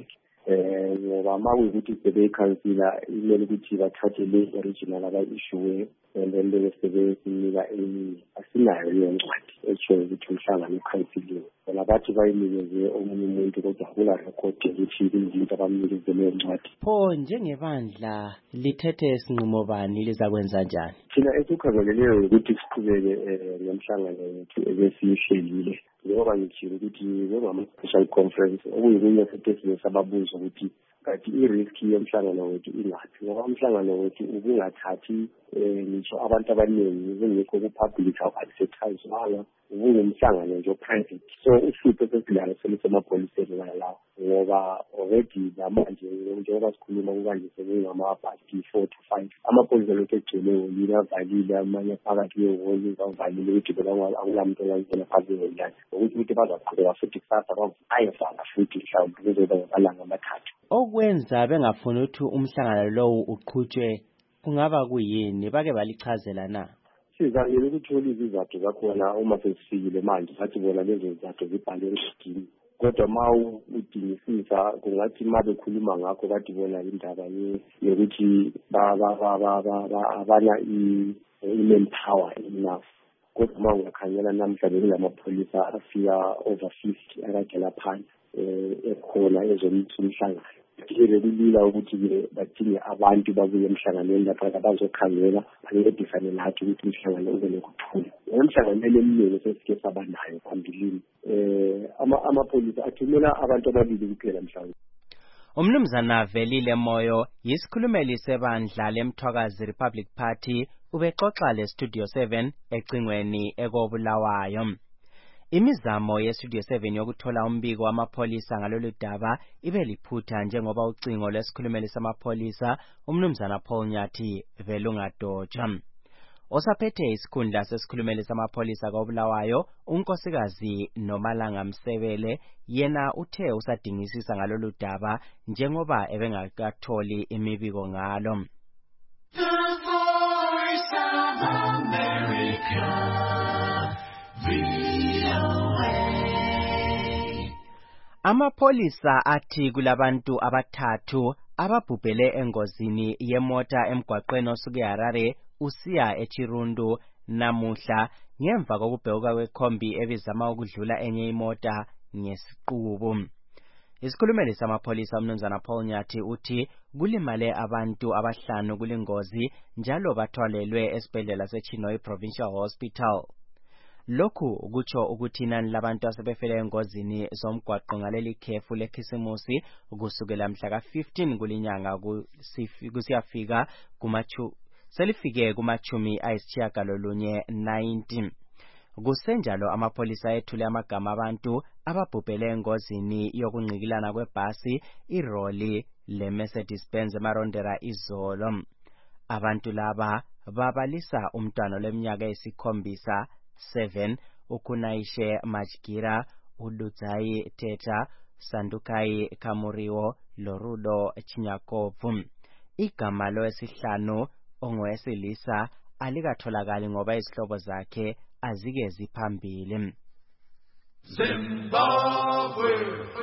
ngoba uma kuyukuthi sebeyikhansila imele ukuthi bathathe le original abayishuwe and then bebe sebesinika asinayo leyo ncwadi eshoyo ukuthi umhlangano ukhansiliwe. Bona bathi bayinikeze omunye umuntu kodwa akula record ukuthi umuntu abamnikeze leyo ncwadi. Pho njengebandla lithethe isinqumo bani lizakwenza njani? Thina esikukhangeleleyo ukuthi siqhubeke nomhlangano wethu ebesiyihlelile. Njengoba ngitshilo ukuthi njengama-special conference okuyikunye futhi sababuza ukuthi kanti i-risk yomhlangano wethu ingaphi, ngoba umhlangano wethu ubungathathi ngisho abantu abaningi ubungekho ku-public awu-advertise-wanga, ubungumhlangano nje private. So uhlupho sesilalo selusemapholiseni lawo ngoba already namanje njengoba sikhuluma kukanje sekungama-past 4 to 5 amapholisa lokhu egcwele eholini avalile, amanye phakathi kwehholi bavalile ukuthi bona akulamuntu ongangena phakathi eholini ukuthi bazaqhubeka futhi kusasa ayevala futhi mhlawumbe kuzoba ngamalanga amathathu. Okwenza bengafuni ukuthi umhlangano lowo uqhutshwe kungaba kuyini? Bake balichazela na? Sizamile ukuthola izizathu zakhona uma sesifikile manje bathi bona lezo zizathu zibhalwe encwadini. Kodwa ma udingisisa kungathi ma bekhuluma ngakho bathi bona indaba yokuthi abana i-manpower enough. Kodwa ma ungakhangela namhla bekunamapholisa afika over 50 akagela phansi ekhona ezomisa umhlangano. Kile kulula ukuthi badinge abantu babuye emhlanganweni lapha bazokhangela bancedisane nathi ukuthi umhlangano ube nokuthula. Umhlangano eminingi sesike saba nayo phambilini. Amapholisa athumela abantu ababili kuphela mhlawumbe. Umnumzana Velile Moyo yisikhulumeli sebandla leMthwakazi Republic Party ubexoxa leStudio 7 ecingweni ekobulawayo. Imizamo yeStudio 7 yokuthola umbiko wamapholisa ngalolu daba ibe liphutha njengoba ucingo lesikhulumeli samapholisa umnumzana Paul Nyathi velungadotshwa. Osaphethe isikhundla sesikhulumeli samapholisa kobulawayo unkosikazi Nomalanga Msebele yena uthe usadingisisa ngalolu daba njengoba ebengakatholi imibiko ngalo. The Voice of America. Amapholisa athi kulabantu abathathu ababhubhele engozini yemota emgwaqweni osuke Harare usiya eChirundu namuhla ngemva kokubhekuka kwekhombi ebizama ukudlula enye imota ngesiqubu. Isikhulumeli samapholisa umnumzana Paul Nyathi uthi kulimale abantu abahlanu kulingozi njalo bathwalelwe esibhedlela seChinhoyi Provincial Hospital. Lokhu kutsho ukuthi inani labantu asebefele engozini zomgwaqo ngaleli khefu lekhisimusi kusukela mhla ka-15 kulinyanga kusiyafika selifike kumachumi ayisitshiyagalolunye 90. Kusenjalo amapholisa ethule amagama abantu ababhubhele engozini yokunqikilana kwebhasi iroli leMercedes Benz eMarondera izolo. Abantu laba babalisa umntwana leminyaka esikhombisa 7 ukunaishe Majgira, Ududzayi Teta, Sandukai Kamuriwo, Lorudo Chinyakovu. Igama lowesihlanu ongowesilisa alikatholakali ngoba izihlobo zakhe azike ziphambili. Zimbabwe.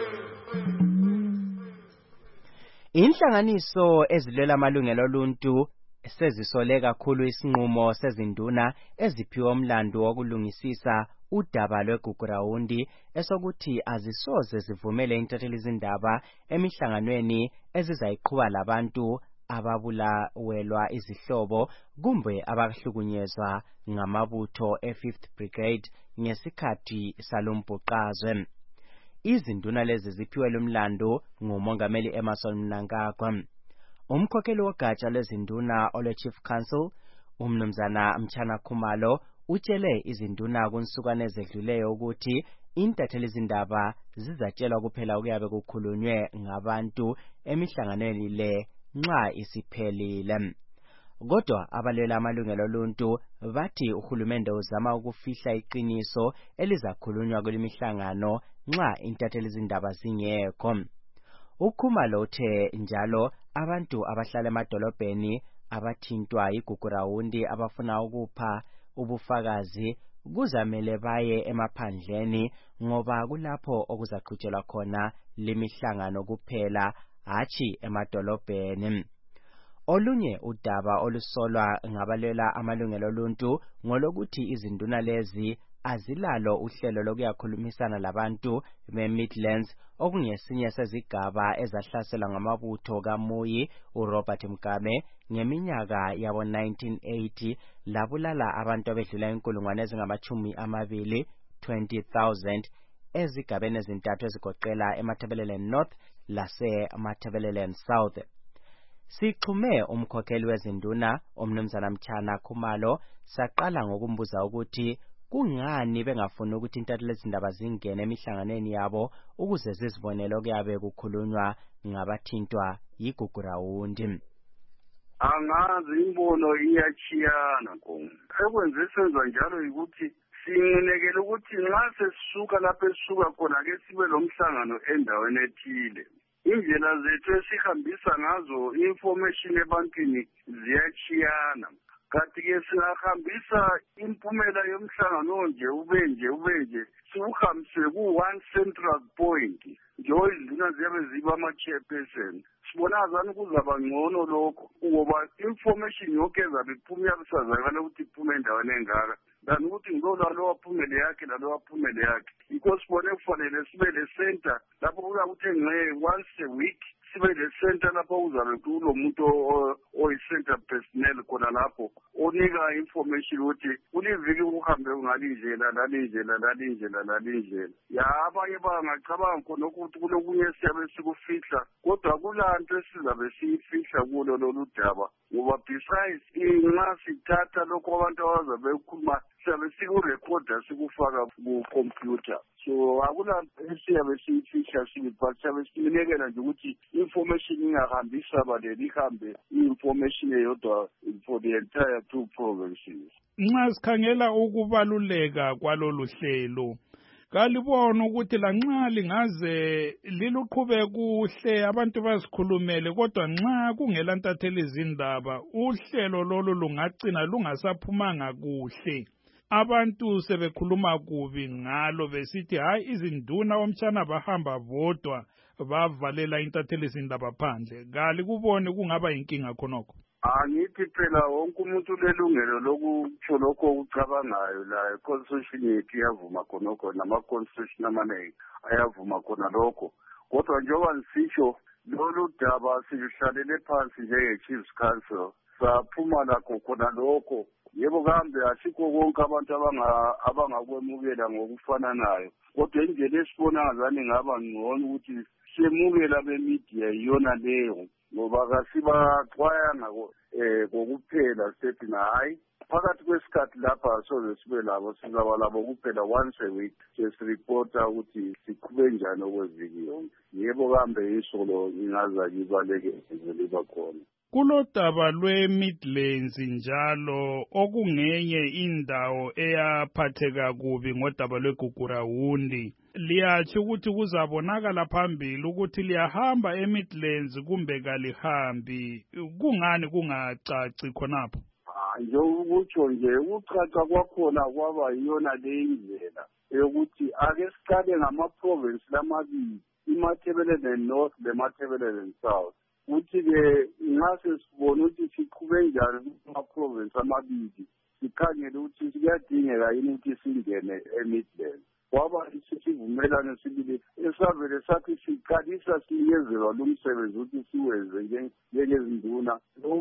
Inhlanganiso ezilwela amalungelo oluntu sezisole kakhulu isinqumo sezinduna eziphiwe umlando wokulungisisa udaba lweGugurawundi esokuthi azisoze zivumele intatheli izindaba emihlanganweni ezizayiqhuba labantu ababulawelwa izihlobo kumbe abahlukunyezwa ngamabutho e5th Brigade ngesikhathi salumbhuqazwe. Izinduna lezi ziphiwe lumlando ngumongameli Emmerson Mnangagwa. Umkhokheli wogatsha lezinduna ole-Chief Council, umnumzana Mchana Khumalo, utshele izinduna kunsukwane ezedluleyo ukuthi intatheli izindaba zizatshelwa kuphela ukuyabe kukhulunywe ngabantu emihlanganweni le nxa isiphelile. Kodwa abalwela amalungelo oluntu bathi uhulumende uzama ukufihla iqiniso elizakhulunywa kulemihlangano nxa intatheli izindaba zingekho. Ukhumalo uthe njalo abantu abahlala emadolobheni abathintwa iGugurawundi abafuna ukupha ubufakazi kuzamele baye emaphandleni ngoba kulapho okuzaqhutshelwa khona lemihlangano kuphela hatshi emadolobheni. Olunye udaba olusolwa ngabalwela amalungelo oluntu ngolokuthi izinduna lezi azilalo uhlelo lokuyakhulumisana labantu be-Midlands okungesinye sezigaba ezahlasela ngamabutho kaMuyi uRobert Mugabe ngeminyaka yabo 1980 labulala abantu abedlula 20,000 ezigabeni ezintathu ezigoqela eMatabeleland North lase-Matabeleland South. Sixhume umkhokheli wezinduna umnumzana Mchana Khumalo saqala ngokumbuza ukuthi kungani bengafuni ukuthi intatheli zindaba zingene emihlanganweni yabo ukuze zizibonele okuyabe kukhulunywa ngabathintwa yigugurawundi. Angazi imbono iyachiyana konke. Ekwenze senza njalo ukuthi singenekele ukuthi nxa sesisuka lapho esisuka khona ke sibe lomhlangano endaweni ethile. Indlela zethu esihambisa ngazo information ebantwini ziyachiyana. Kanti ke singahambisa impumela yomhlangano nje ubenje siuhambise ku-one central point njengoba izinduna ziyabe ziba ama-chairperson. Sibonazana kuzaba ngcono lokho ngoba information yonke ezabe iphuma kusazakala ukuthi iphume endaweni engaka than ukuthi ngilolalo waphumele yakhe lalo waphumele yakhe. Yikho sibone kufanele sibe le-center lapho kuyakuthi once a week sibe le-center lapho kuzabe kulo muntu oyi-center personnel khona lapho onika information ukuthi kuliviki kuhambe ngalinjela. Ya abanye bangacabanga khona ukuthi kulokunye siyabe sikufihla kodwa kulanto esizabe siyifihla kulo lolu daba ngoba besides nxa sithatha lokho abantu abazabe bekhuluma siyabe sikurekhoda sikufaka ku-computer. So akulanto esiyabe siyifihla but siyabe sinekela nje ukuthi information ingahambi isabalele ihambe i-information eyodwa for the entire 2 provinces. Nxa sikhangela ukubaluleka kwalolu hlelo kalibona ukuthi lanxa lingaze liluqhube kuhle abantu bazikhulumele kodwa nxa kungela ntatheli izindaba uhlelo lolu lungagcina lungasaphumanga kuhle. Abantu sebekhuluma kubi ngalo besithi hayi izinduna omtshana bahamba bodwa bavalela intatheli izindaba phandle. Kali kubone kungaba inkinga khonokho. Angithi phela wonke umuntu ulelungelo lokutsho lokho okucabangayo la constitution yethu iyavuma khonokho nama-constitution amaningi ayavuma khona lokho. Kodwa njengoba nisitsho lolu daba siluhlalele phansi njenge-Chiefs Council saphuma lakho khona lokho. Yebo kambe asikho konke abantu abangakwemukela ngokufananayo kodwa indlela esibona ngazane ngaba ngcono ukuthi semukela bemedia iyona leyo ngoba kasibaxwayanga ngokuphela sithi hayi phakathi kwesikhathi lapha soze sibe labo sizaba labo kuphela once a week sesiripota ukuthi siqhube njani okweviki yonke. Yebo kambe isolo ingaza kibaleke liba khona. Kulodaba lwe-Midlands njalo okungenye indawo eyaphatheka kubi ngodaba lwegugurawundi. Liyatsho ukuthi kuzabonakala phambili ukuthi liyahamba eMidlands kumbe kalihambi. Kungani kungacaci khonapho? Njengokutsho nje ukucaca kwakhona kwaba yiyona le indlela yokuthi ake siqale ngama-province lamabili iMatabeleland North leMatabeleland South. Ukuthi-ke nxa sesibona ukuthi siqhube njani kuma-province amabili sikhangele ukuthi kuyadingeka yini ukuthi singene eMidlands. Kwaba isivumelano sibili esavele sathi siqalisa sinikezelwa lo msebenzi ukuthi siwenze njengezinduna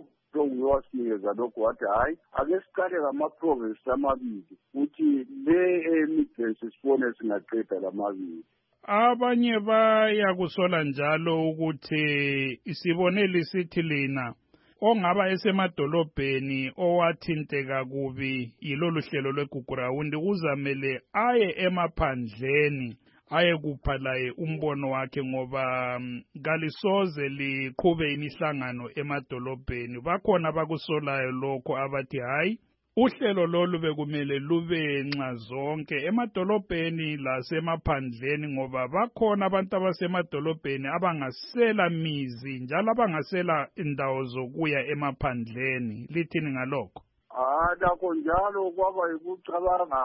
wasinikeza lokho wathi hayi ake siqale ngama-province amabili ukuthi le eMidlands sibone singaqeda lamabili. Abanye bayakusola njalo ukuthi isiboneli sithi lina ongaba esemadolobheni owathinteka kubi yilolu hlelo lwegugurawundi kuzamele aye emaphandleni aye kupha laye umbono wakhe ngoba kalisoze liqhube imihlangano emadolobheni. Bakhona bakusolayo lokho abathi hayi uhlelo lolu bekumele lube nxa zonke emadolobheni lasemaphandleni ngoba bakhona abantu abasemadolobheni abangasela mizi njalo abangasela indawo zokuya emaphandleni. Lithini ngalokho? Lakho njalo kwaba yikucabanga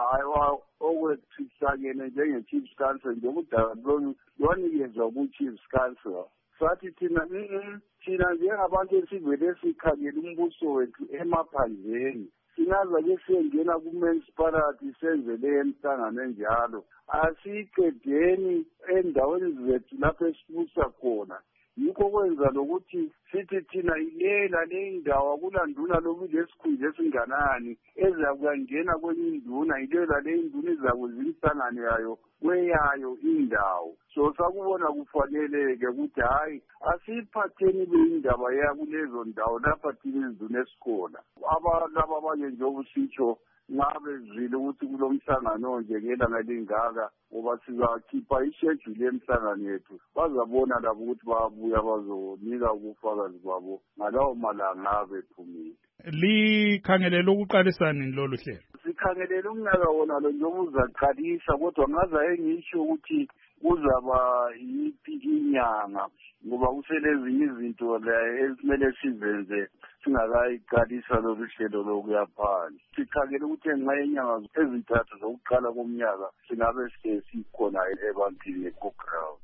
okwethisakene njenge-Chiefs Council njengokudaba lwanikezwa ku-Chiefs Council sathi thina thina njengabantu esivele sikhangela umbuso wethu emaphandleni singaza ke siyengena ku-municipality senze leyo emhlangano enjalo asiyiqedeni endaweni zethu lapho esibusa khona yikho kwenza lokuthi sithi thina ilela le indawo akulanduna lokuthi esikhundla esinganani ezakuyangena kwenye induna ilela le induna izakwenza imihlangano yayo kweyayo indawo so sakubona kufaneleke ukuthi hayi asiyiphatheni beyindaba yakulezo ndawo lapha thina izinduna esikhona laba abanye njengoba usitsho ngabe zwile ukuthi kulo mhlangano nje ngelanga lingaka ngoba sizakhipha ishedule yemhlangano yethu bazabona labo ukuthi bayabuya bazonika ubufakazi babo ngalawo malanga abephumile. Likhangelela ukuqalisa nini lolu hlelo? Sikhangelela umnyaka wona lo njengoba uzaqalisa kodwa ngaze engisho ukuthi kuzaba yiphi inyanga ngoba kusele ezinye izinto la esimele sizenze singakayiqalisa lolu hlelo lokuya phansi. Sikhangela ukuthi ngenxa yenyanga ezintathu zokuqala komnyaka singabe sikhona ebantwini ku-ground.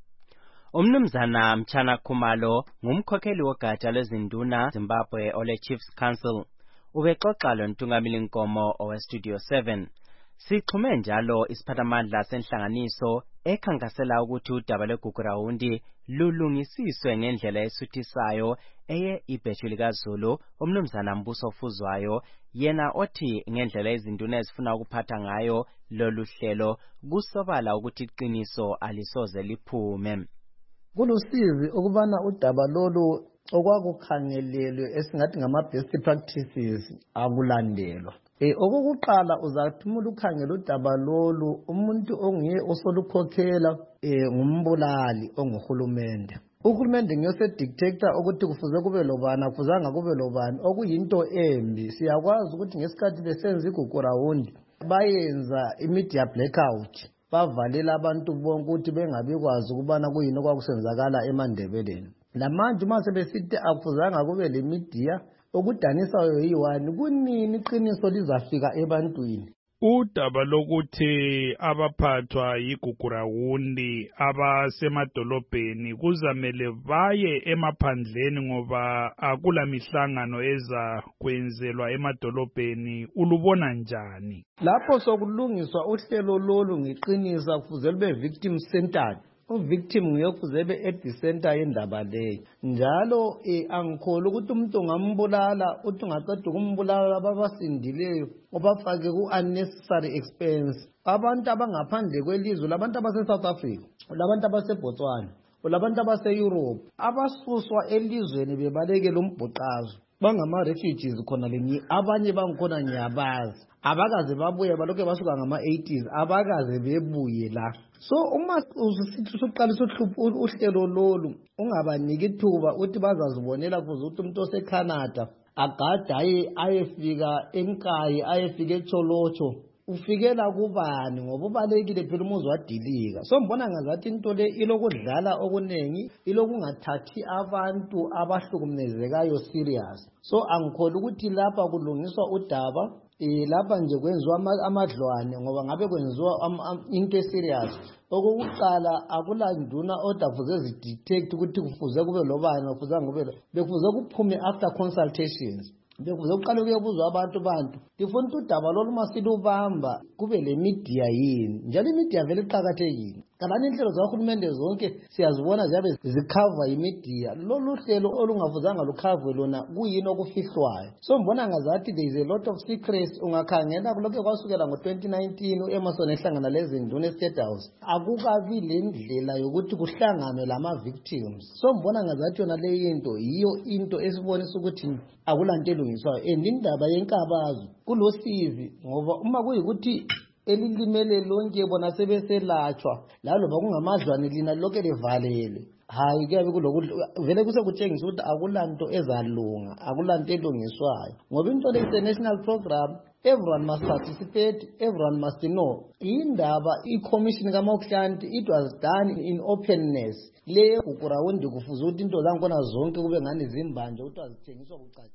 Umnumzana Mchana Khumalo ngumkhokheli wogatsha lwezinduna Zimbabwe ole Chiefs Council ubexoxa lo Ntungamili Nkomo oweStudio 7. Sixhume njalo isiphathamandla senhlanganiso ekhankasela ukuthi udaba lweGugurawundi lulungisiswe ngendlela esuthisayo eye ibhetshu likaZulu umnumzana Mbuso Fuzwayo yena othi ngendlela izinduna ezifuna ukuphatha ngayo lolu hlelo kusobala ukuthi iqiniso alisoze liphume. Kulusizi ukubana udaba lolu okwakukhangelelwe esingathi ngama-best practices akulandelwa. Okokuqala uzathumula ukhangela udaba lolu umuntu onguye osolukhokhela ngumbulali onguhulumende. Uhulumende ngiyose-dictator ukuthi kufuze kube lobani akufuzanga kube lobani okuyinto embi. Siyakwazi ukuthi ngesikhathi besenza iGugurawundi bayenza i-media blackout. Bavalela abantu bonke ukuthi bengabikwazi ukubana kuyini okwakusenzakala eMandebeleni. Lamanje uma sebesithi akufuzanga kube le media okudanisayo yiwani kunini iqiniso lizafika ebantwini. Udaba lokuthi abaphathwa yiGugurawundi abasemadolobheni kuzamele baye emaphandleni ngoba akula mihlangano eza kwenzelwa emadolobheni ulubona njani? Lapho sokulungiswa uhlelo lolu ngeqiniso kufuze lube victim centered. Victim nguye be at the center yendaba leyo. Njalo angikholwa ukuthi umuntu ungambulala uthi ungaqeda ukumbulala ababasindileyo obafake ku-unnecessary expense. Abantu abangaphandle kwelizwe labantu abase-South Africa labantu abase-Botswana labantu abase-Europe abasuswa elizweni bebalekela umbhuqazo bangama-refugees khona lenye abanye bangikhona ngiyabazi abakaze babuye balokho basuka ngama-80s abakaze bebuye la. So uma usuqalisa uhlelo lolu ungabaniki ithuba uthi bazazibonela kuze ukuthi umuntu oseCanada agada ayefika eNkayi ayefika eCholocho ufikela kubani ngoba ubalekile phela umuzi wadilika. So mbona ngazathi into le ilokudlala okuningi ilokungathathi abantu abahlukumezekayo serious. So angikholwa ukuthi lapha kulungiswa udaba lapha nje kwenziwa amadlwane ngoba ngabe kwenziwa into serious. Okokuqala akulanduna odafuze zidetect ukuthi kufuze kube lobani kufuze kube bekufuze kuphume after consultations. Bekufuze kuqale kuyobuzwa abantu ndifuna ukuthi udaba lolu masilubamba kube le media yini njalo imedia vele iqhakathekile. Kanani inhlelo zahulumende zonke siyazibona ziyabe zikhava imedia. Lolu hlelo olungavuzanga lukhavwe lona kuyini okufihlwayo. So mbona ngazathi there is a lot of secrets. Ungakhangela kulokho kwasukela ngo-2019 u-Emerson ehlangana lezinduna e-State House akukabi le ndlela yokuthi kuhlanganwe lama-victims. So mbona ngazathi yona le into yiyo into esibonisa ukuthi akulanto elungiswayo and indaba yenkabazo kulosizi ngoba uma kuyikuthi elilimele lonke bona sebeselatshwa laloba kungamadlwane lina lonke livalele hayi kuyabe kulokuthi vele kusekutshengisa ukuthi akulanto ezalunga akulanto elungiswayo ngoba into le-international program everyone must participate, everyone must know. Indaba i-commission kaMokhlanti it was done in openness. Le Gugurawundi kufuze ukuthi into zankona zonke kube ngani zimbanje ukuthi azithengiswa kucathi.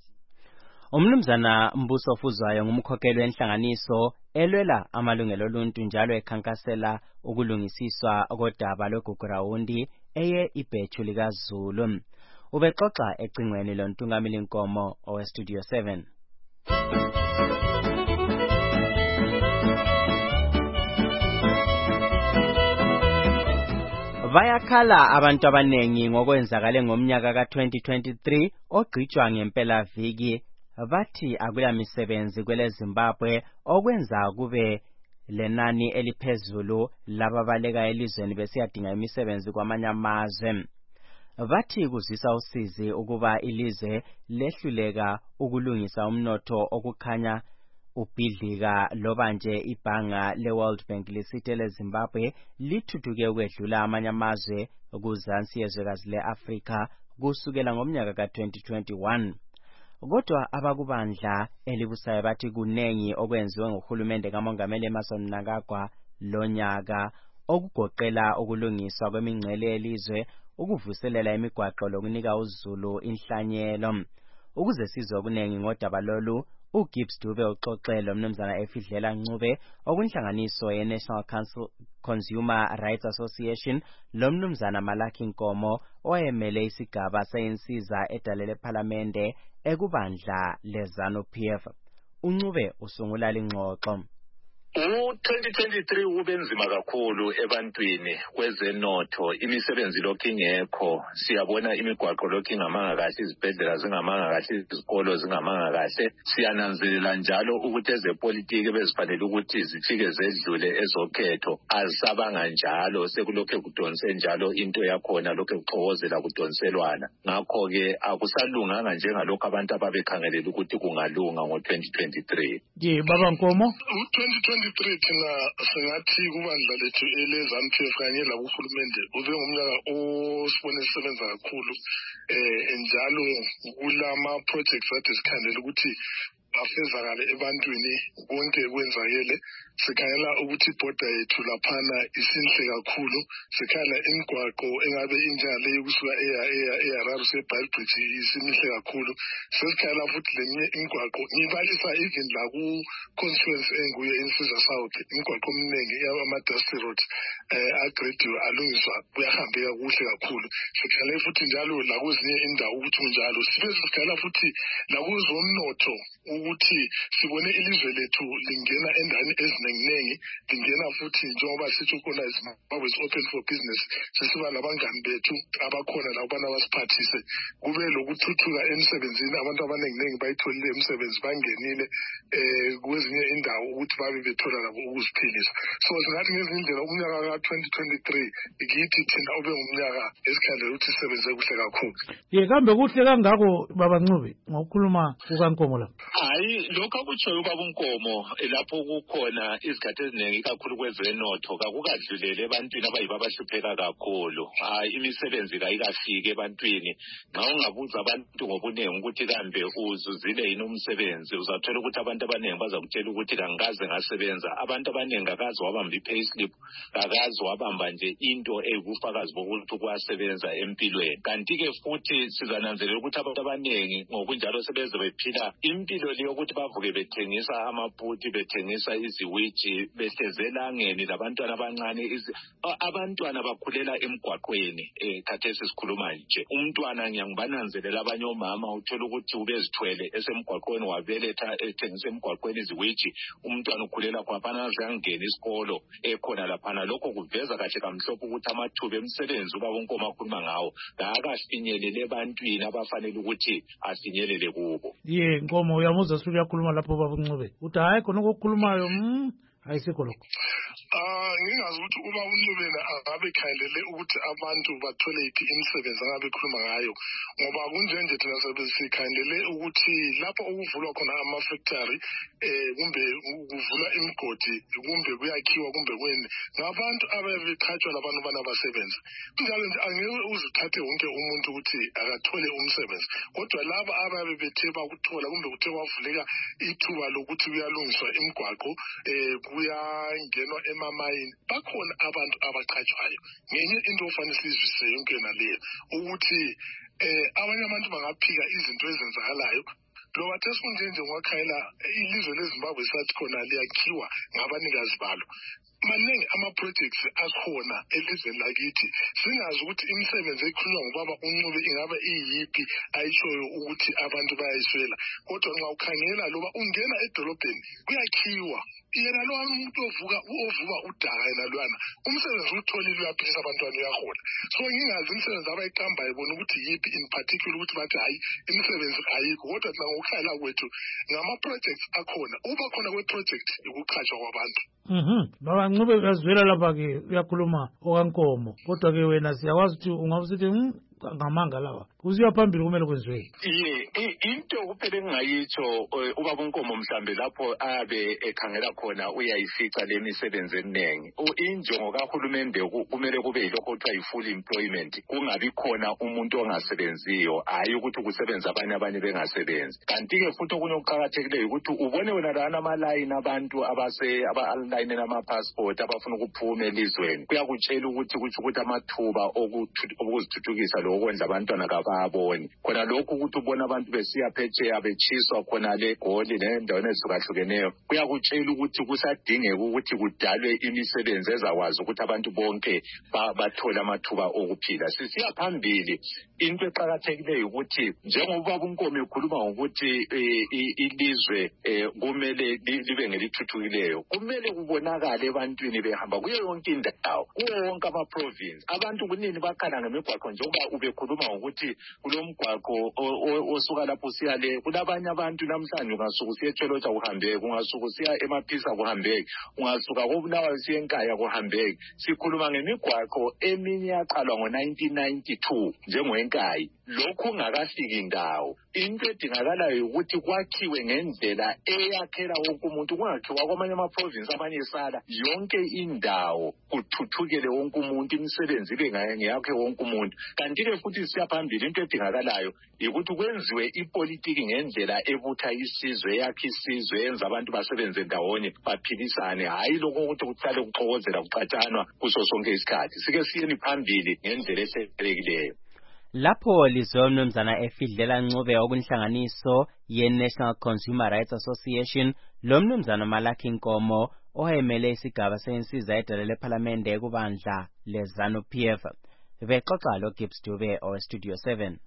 Umnumzana Mbuso Fuzwayo ngumkhokheli wenhlanganiso elwela amalungelo oluntu njalo ekhankasela ukulungisiswa kodaba lweGugurawundi eye ibhethu likaZulu. Ubexoxa ecingweni lontungameli Nkomo oweStudio 7. Bayakhala abantu abanengi ngokwenzakale ngomnyaka ka-2023 ogqitshwa ngempela viki. Bathi akuyamisebenzi kwele Zimbabwe okwenza kube lenani eliphezulu lababaleka elizweni besiyadinga imisebenzi kwamanye amazwe. Bathi kuzisa usizi ukuba ilizwe lehluleka ukulungisa umnotho okukhanya ubhidlika loba nje ibhanga le-World Bank lisithi leZimbabwe lithuthuke ukwedlula amanye amazwe kuzansi yezwekazi le-Afrika kusukela ngomnyaka ka-2021. Kodwa abakubandla elibusayo bathi kunengi okwenziwe nguhulumende kaMongameli Emmerson Mnangagwa lonyaka okugoqela ukulungiswa kwemingcele yelizwe, ukuvuselela imigwaqo lokunika uZulu inhlanyelo. Ukuze sizwe okunengi ngodaba lolu, uGibbs Dube uxoxelo mnumzana Efidlela Ncube okunhlanganiso ye-National Consumer Rights Association lo mnumzana Malaki Nkomo oyemele isigaba seyinsiza edalele parliamente ekubandla leZANU-PF. Uncube usungula lingxoxo. U-2023 ube nzima kakhulu ebantwini kwezenotho, imisebenzi lokhu ingekho, siyabona imigwaqo lokhu ingamanga kahle, izibhedlela zingamanga kahle, izikolo zingamanga kahle. Siyananzelela njalo ukuthi ezepolitiki bezifanele ukuthi zifike zedlule ezokhetho azisabanga njalo, sekulokhu kudonse njalo into yakhona lokhu kuxokozela kudonselwana. Ngakho-ke akusalunganga njengalokhu abantu ababekhangelela ukuthi kungalunga ngo-2023. Baba Nkomo, 2023 thina singathi kubandla lethu eleZANU-PF kanye lakuhulumende ube ngumnyaka osibone sisebenza kakhulu njalo kulama projects ade sikhandela ukuthi afezakale ebantwini konke kwenzakele. Sikhangela ukuthi ibhoda yethu laphana isinhle kakhulu, sikhala imigwaqo engabe injalo yokusuka eHarare seBhayibhridge isimihle kakhulu. Sesikhangela futhi leminye imigwaqo ngibalisa even la ku constituency enguye eNsiza South, imigwaqo eminingi ama-dusty road agrediwe alungiswa, kuyahambeka kuhle kakhulu. Sikhangela futhi njalo la kwezinye indawo ukuthi kunjalo. Sibe sikhangela futhi la kwezomnotho ukuthi sibone ilizwe lethu lingena endaweni ezinenginengi, lingena futhi njengoba sithi khona Zimbabwe is open for business. Sisiba labangani bethu abakhona la ubana basiphathise kube lokuthuthuka emsebenzini, abantu abanenginengi bayitholile imisebenzi bangenile kwezinye indawo ukuthi babe bethola labo ukuziphilisa. So singathi ngezindlela umnyaka ka-2023 ikithi thina ube ngumnyaka esikhandela ukuthi sisebenze kuhle kakhulu. Kambe kuhle kangako Baba Ncube ngokukhuluma kukaNkomo la? Hayi, lokho akutshoyo Baba Nkomo lapho kukhona izikhathi eziningi kakhulu kwezenotho kakukadlulele ebantwini abayibabahlupheka kakhulu. Hayi, imisebenzi kayikafiki ebantwini. Nxa ungabuza abantu ngobuningi ukuthi kambe uzuzile yini umsebenzi, uzathola ukuthi abantu abaningi bazakutshela ukuthi kangikaze ngasebenza. Abantu abaningi akaze wabamba i-payslip, akaze wabamba nje into eyibufakazi bokuthi kwasebenza empilweni. Kanti-ke futhi sizananzelela ukuthi abantu abaningi ngokunjalo sebeze bephila impilo leyo ukuthi bavuke bethengisa amaputi, bethengisa iziwiji, behleze elangeni labantwana abancane. Abantwana bakhulela emgwaqweni. Khathesi sikhuluma nje umntwana ngiyangibananzelela abanye omama uthola ukuthi ubezithwele esemgwaqweni wabeletha ethengisa emgwaqweni iziwiji, umntwana ukhulela khona azangena isikolo ekhona laphana. Lokho kuveza kahle kamhlophe ukuthi amathuba emsebenzi ubaba uNkomo akhuluma ngawo akafinyelele ebantwini abafanele ukuthi afinyelele kubo. Nkomo uyamuzwa suku yakhuluma lapho Baba Ncube uthi hayi khona okukhulumayo ayisikho lokho. Ngingazi ukuthi uba uNcubela angabe khandele ukuthi abantu bathole iphi imisebenzi angabe khuluma ngayo, ngoba kunjenje thina sebesikhandele ukuthi lapho okuvulwa khona ama-factory kumbe kuvulwa imigodi kumbe kuyakhiwa kumbe kweni ngabantu ababe beqhatshwa labantu bana basebenza. Kunjalo nje angeke uzithathe wonke umuntu ukuthi akathole umsebenzi, kodwa laba ababe bethe bakuthola kumbe kuthe kwavuleka ithuba lokuthi kuyalungiswa imigwaqo kuyangenwa emamayini, bakhona abantu abaqhatshwayo. Ngenye into ofanele sizwisise yonke naleyo ukuthi abanye abantu bangaphika izinto ezenzakalayo. Loba thekunjenje ngwakhayela ilizwe leZimbabwe sathi khona liyakhiwa ngabanikazi balo. maningi ama-projects akhona elizweni lakithi singazi ukuthi imisebenzi ekhulunywa ngubaba uNcube ingabe iyiphi ayishoyo ukuthi abantu bayayiswela. Kodwa nxa ukhangela loba ungena edolobheni kuyakhiwa yena lo umuntu ovuka udaka yena lwana umsebenzi utholile uyaphisa abantwana uyahola. So ngingazi imisebenzi abayiqambayo bona ukuthi yiphi in particular ukuthi bathi hayi imisebenzi ayikho. Kodwa thina ngokukhala kwethu ngama-projects akhona. Uba khona kwe-project ukuqhatshwa kwabantu. Baba Ncube uyazwela lapha-ke uyakhuluma okaNkomo, kodwa-ke wena siyakwazi ukuthi ungawusithi ngamanga lawa kuziya phambili kumele kwenziwe. Into kuphela engingayitsho ubaba uNkomo mhlambe lapho abe ekhangela khona uyayifica le misebenzi eminingi. Injongo kahulumende kumele kube yilokho kuthiwa yi-full employment, kungabi khona umuntu ongasebenziyo, hayi ukuthi kusebenza abanye bengasebenzi. Kanti-ke futhi okunye okuqakathekileyo ukuthi ubone wena lana amalayini abantu abalayinela ama-passport abafuna ukuphuma elizweni, kuyakutshela ukuthi kutsho ukuthi amathuba okuzithuthukisa lokondla abantwana kababoni. Khona lokhu ukuthi ubona abantu besiya phetsheya betshiswa khona le Goli nendaweni ezihlukahlukeneyo, kuyakutshela ukuthi kusadingeka ukuthi kudalwe imisebenzi ezakwazi ukuthi abantu bonke bathole amathuba okuphila. Sisiya phambili, into eqakathekileyo ukuthi njengoba ubaba uNkomo ekhuluma ngokuthi ilizwe kumele libe ngelithuthukileyo, kumele kubonakale ebantwini behamba kuyo yonke indawo, kuyo wonke ama-province. Abantu kunini bakhala ngemigwaqo njengoba ubekhuluma ngokuthi kulomgwaqo osuka lapho usiya le, kulabanye abantu namhlanje ungasuka usiya eTsholotsha kuhambeke, ungasuka usiya eMaphisa kuhambeke, ungasuka koBulawayo usiya eNkaya kuhambeke. Sikhuluma ngemigwaqo eminye yaqalwa ngo-1992 njengoNkayi, lokhu ungakafiki indawo. Into edingakalayo ukuthi kwakhiwe ngendlela eyakhela wonke umuntu, kungakhiwa kwamanye ama-province amanye esala, yonke indawo kuthuthukele wonke umuntu, imisebenzi ibe ngeyakhe wonke umuntu. Kanti-ke futhi siya phambili, into edingakalayo ukuthi kwenziwe ipolitiki ngendlela ebutha isizwe, yakhe isizwe, yenza abantu basebenze ndawonye baphilisane, hayi lokho ukuthi kuhlale kuxokozela kucatshanwa kuso sonke isikhathi. Sike siyeni phambili ngendlela ehlelekileyo. Lapho lizwe umnumzana efidlela Ncube okunhlanganiso ye-National Consumer Rights Association, lo mnumzana Malaki Nkomo ohemele isigaba sensiza edala lephalamende kubandla le-ZANU-PF. Bexoxa lo Gibbs Dube oweStudio 7.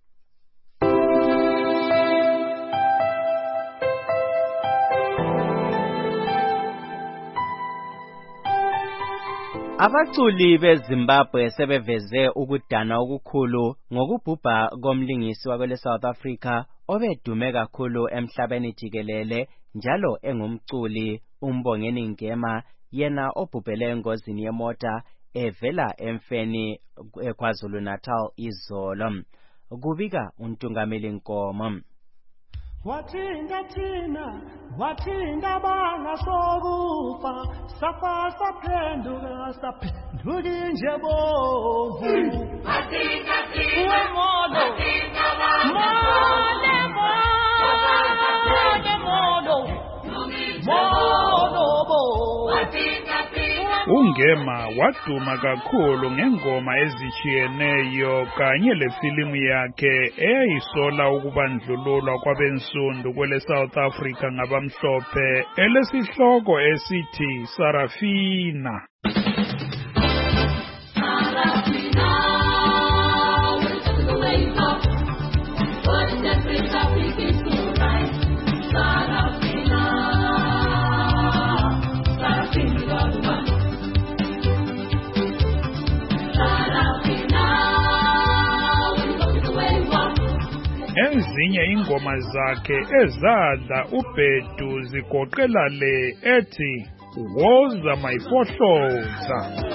Abaculi beZimbabwe sebeveze ukudana okukhulu ngokubhubha komlingisi wakwele South Africa obedume kakhulu emhlabeni jikelele njalo engumculi uMbongeni Ngema, yena obhubhele engozini yemota evela emfeni eKwaZulu Natal izolo. Kubika uNtungameli Nkomo. Wathinda thina, wathinda banga sokufa, safa saphenduka nje bovu. Wathinda thina, wathinda banga uNgema waduma kakhulu ngengoma ezitshiyeneyo kanye lefilimu yakhe eyayisola ukubandlululwa kwabensundu kwele South Africa ngabamhlophe elesihloko esithi Sarafina. Ezinye ingoma zakhe ezadla ubhedu zigoqela le ethi Woza Mayfohloza.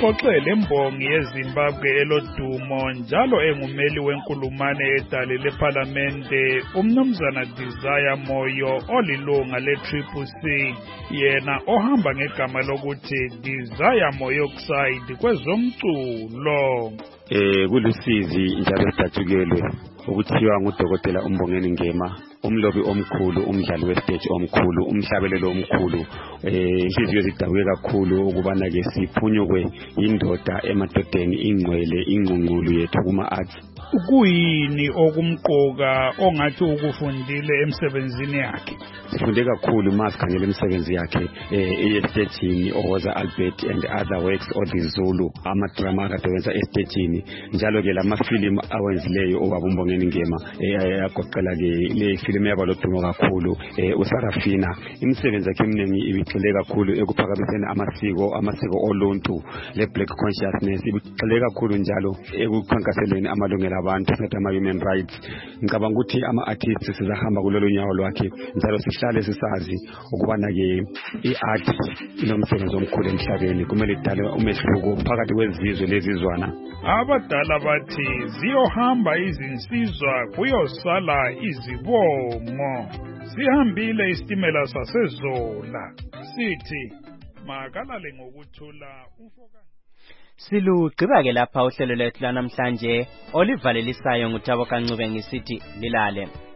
sixoxele imbongi yeZimbabwe elodumo njalo engumeli wenkulumane edale lephalamende umnumzana Desire Moyo olilunga le-CCC yena ohamba ngegama lokuthi Desire Moyoxide kwezomculo. Kulusizi njalo sidatshukelwe ukuthiwa ngudokotela uMbongeni Ngema, umlobi omkhulu, umdlali westage omkhulu, umhlabelelo omkhulu. Inhliziyo zidabuke kakhulu ukubana ke siphunyukwe indoda emadodeni ingcwele ingqungqulu yethu kuma-arts. Kuyini okumqoka ongathi ukufundile emsebenzini yakhe? Sifunde kakhulu masikhangela imisebenzi yakhe e-stagini Owoza Albert and other works oDizulu, amadrama akade wenza estagini, njalo ke lamafilimu awenzileyo obaba uMbongeni Ngema yagoqela ke le film yaba lodumo kakhulu uSarafina. Imisebenzi yakhe eminingi ibigxile kakhulu ekuphakamiseni amasiko oluntu le-black consciousness, ibigxile kakhulu njalo ekukhankaseleni amalungelo abantu singathi ama-human rights. Ngicabanga ukuthi ama-artists sizahamba kulelo nyawo lwakhe njalo sihlale sisazi ukubana ke i-art inomsebenzi omkhulu emhlabeni, kumele idale umehluko phakathi kwezizwe lezizwana. Abadala bathi ziyohamba izinsizwa kuyosala izibongo. Sihambile isitimela saseZola sithi makalale ngokuthula umfoka. Silugqiba-ke lapha uhlelo lethu lanamhlanje olivalelisayo nguThabo Kancube ngisithi lilale.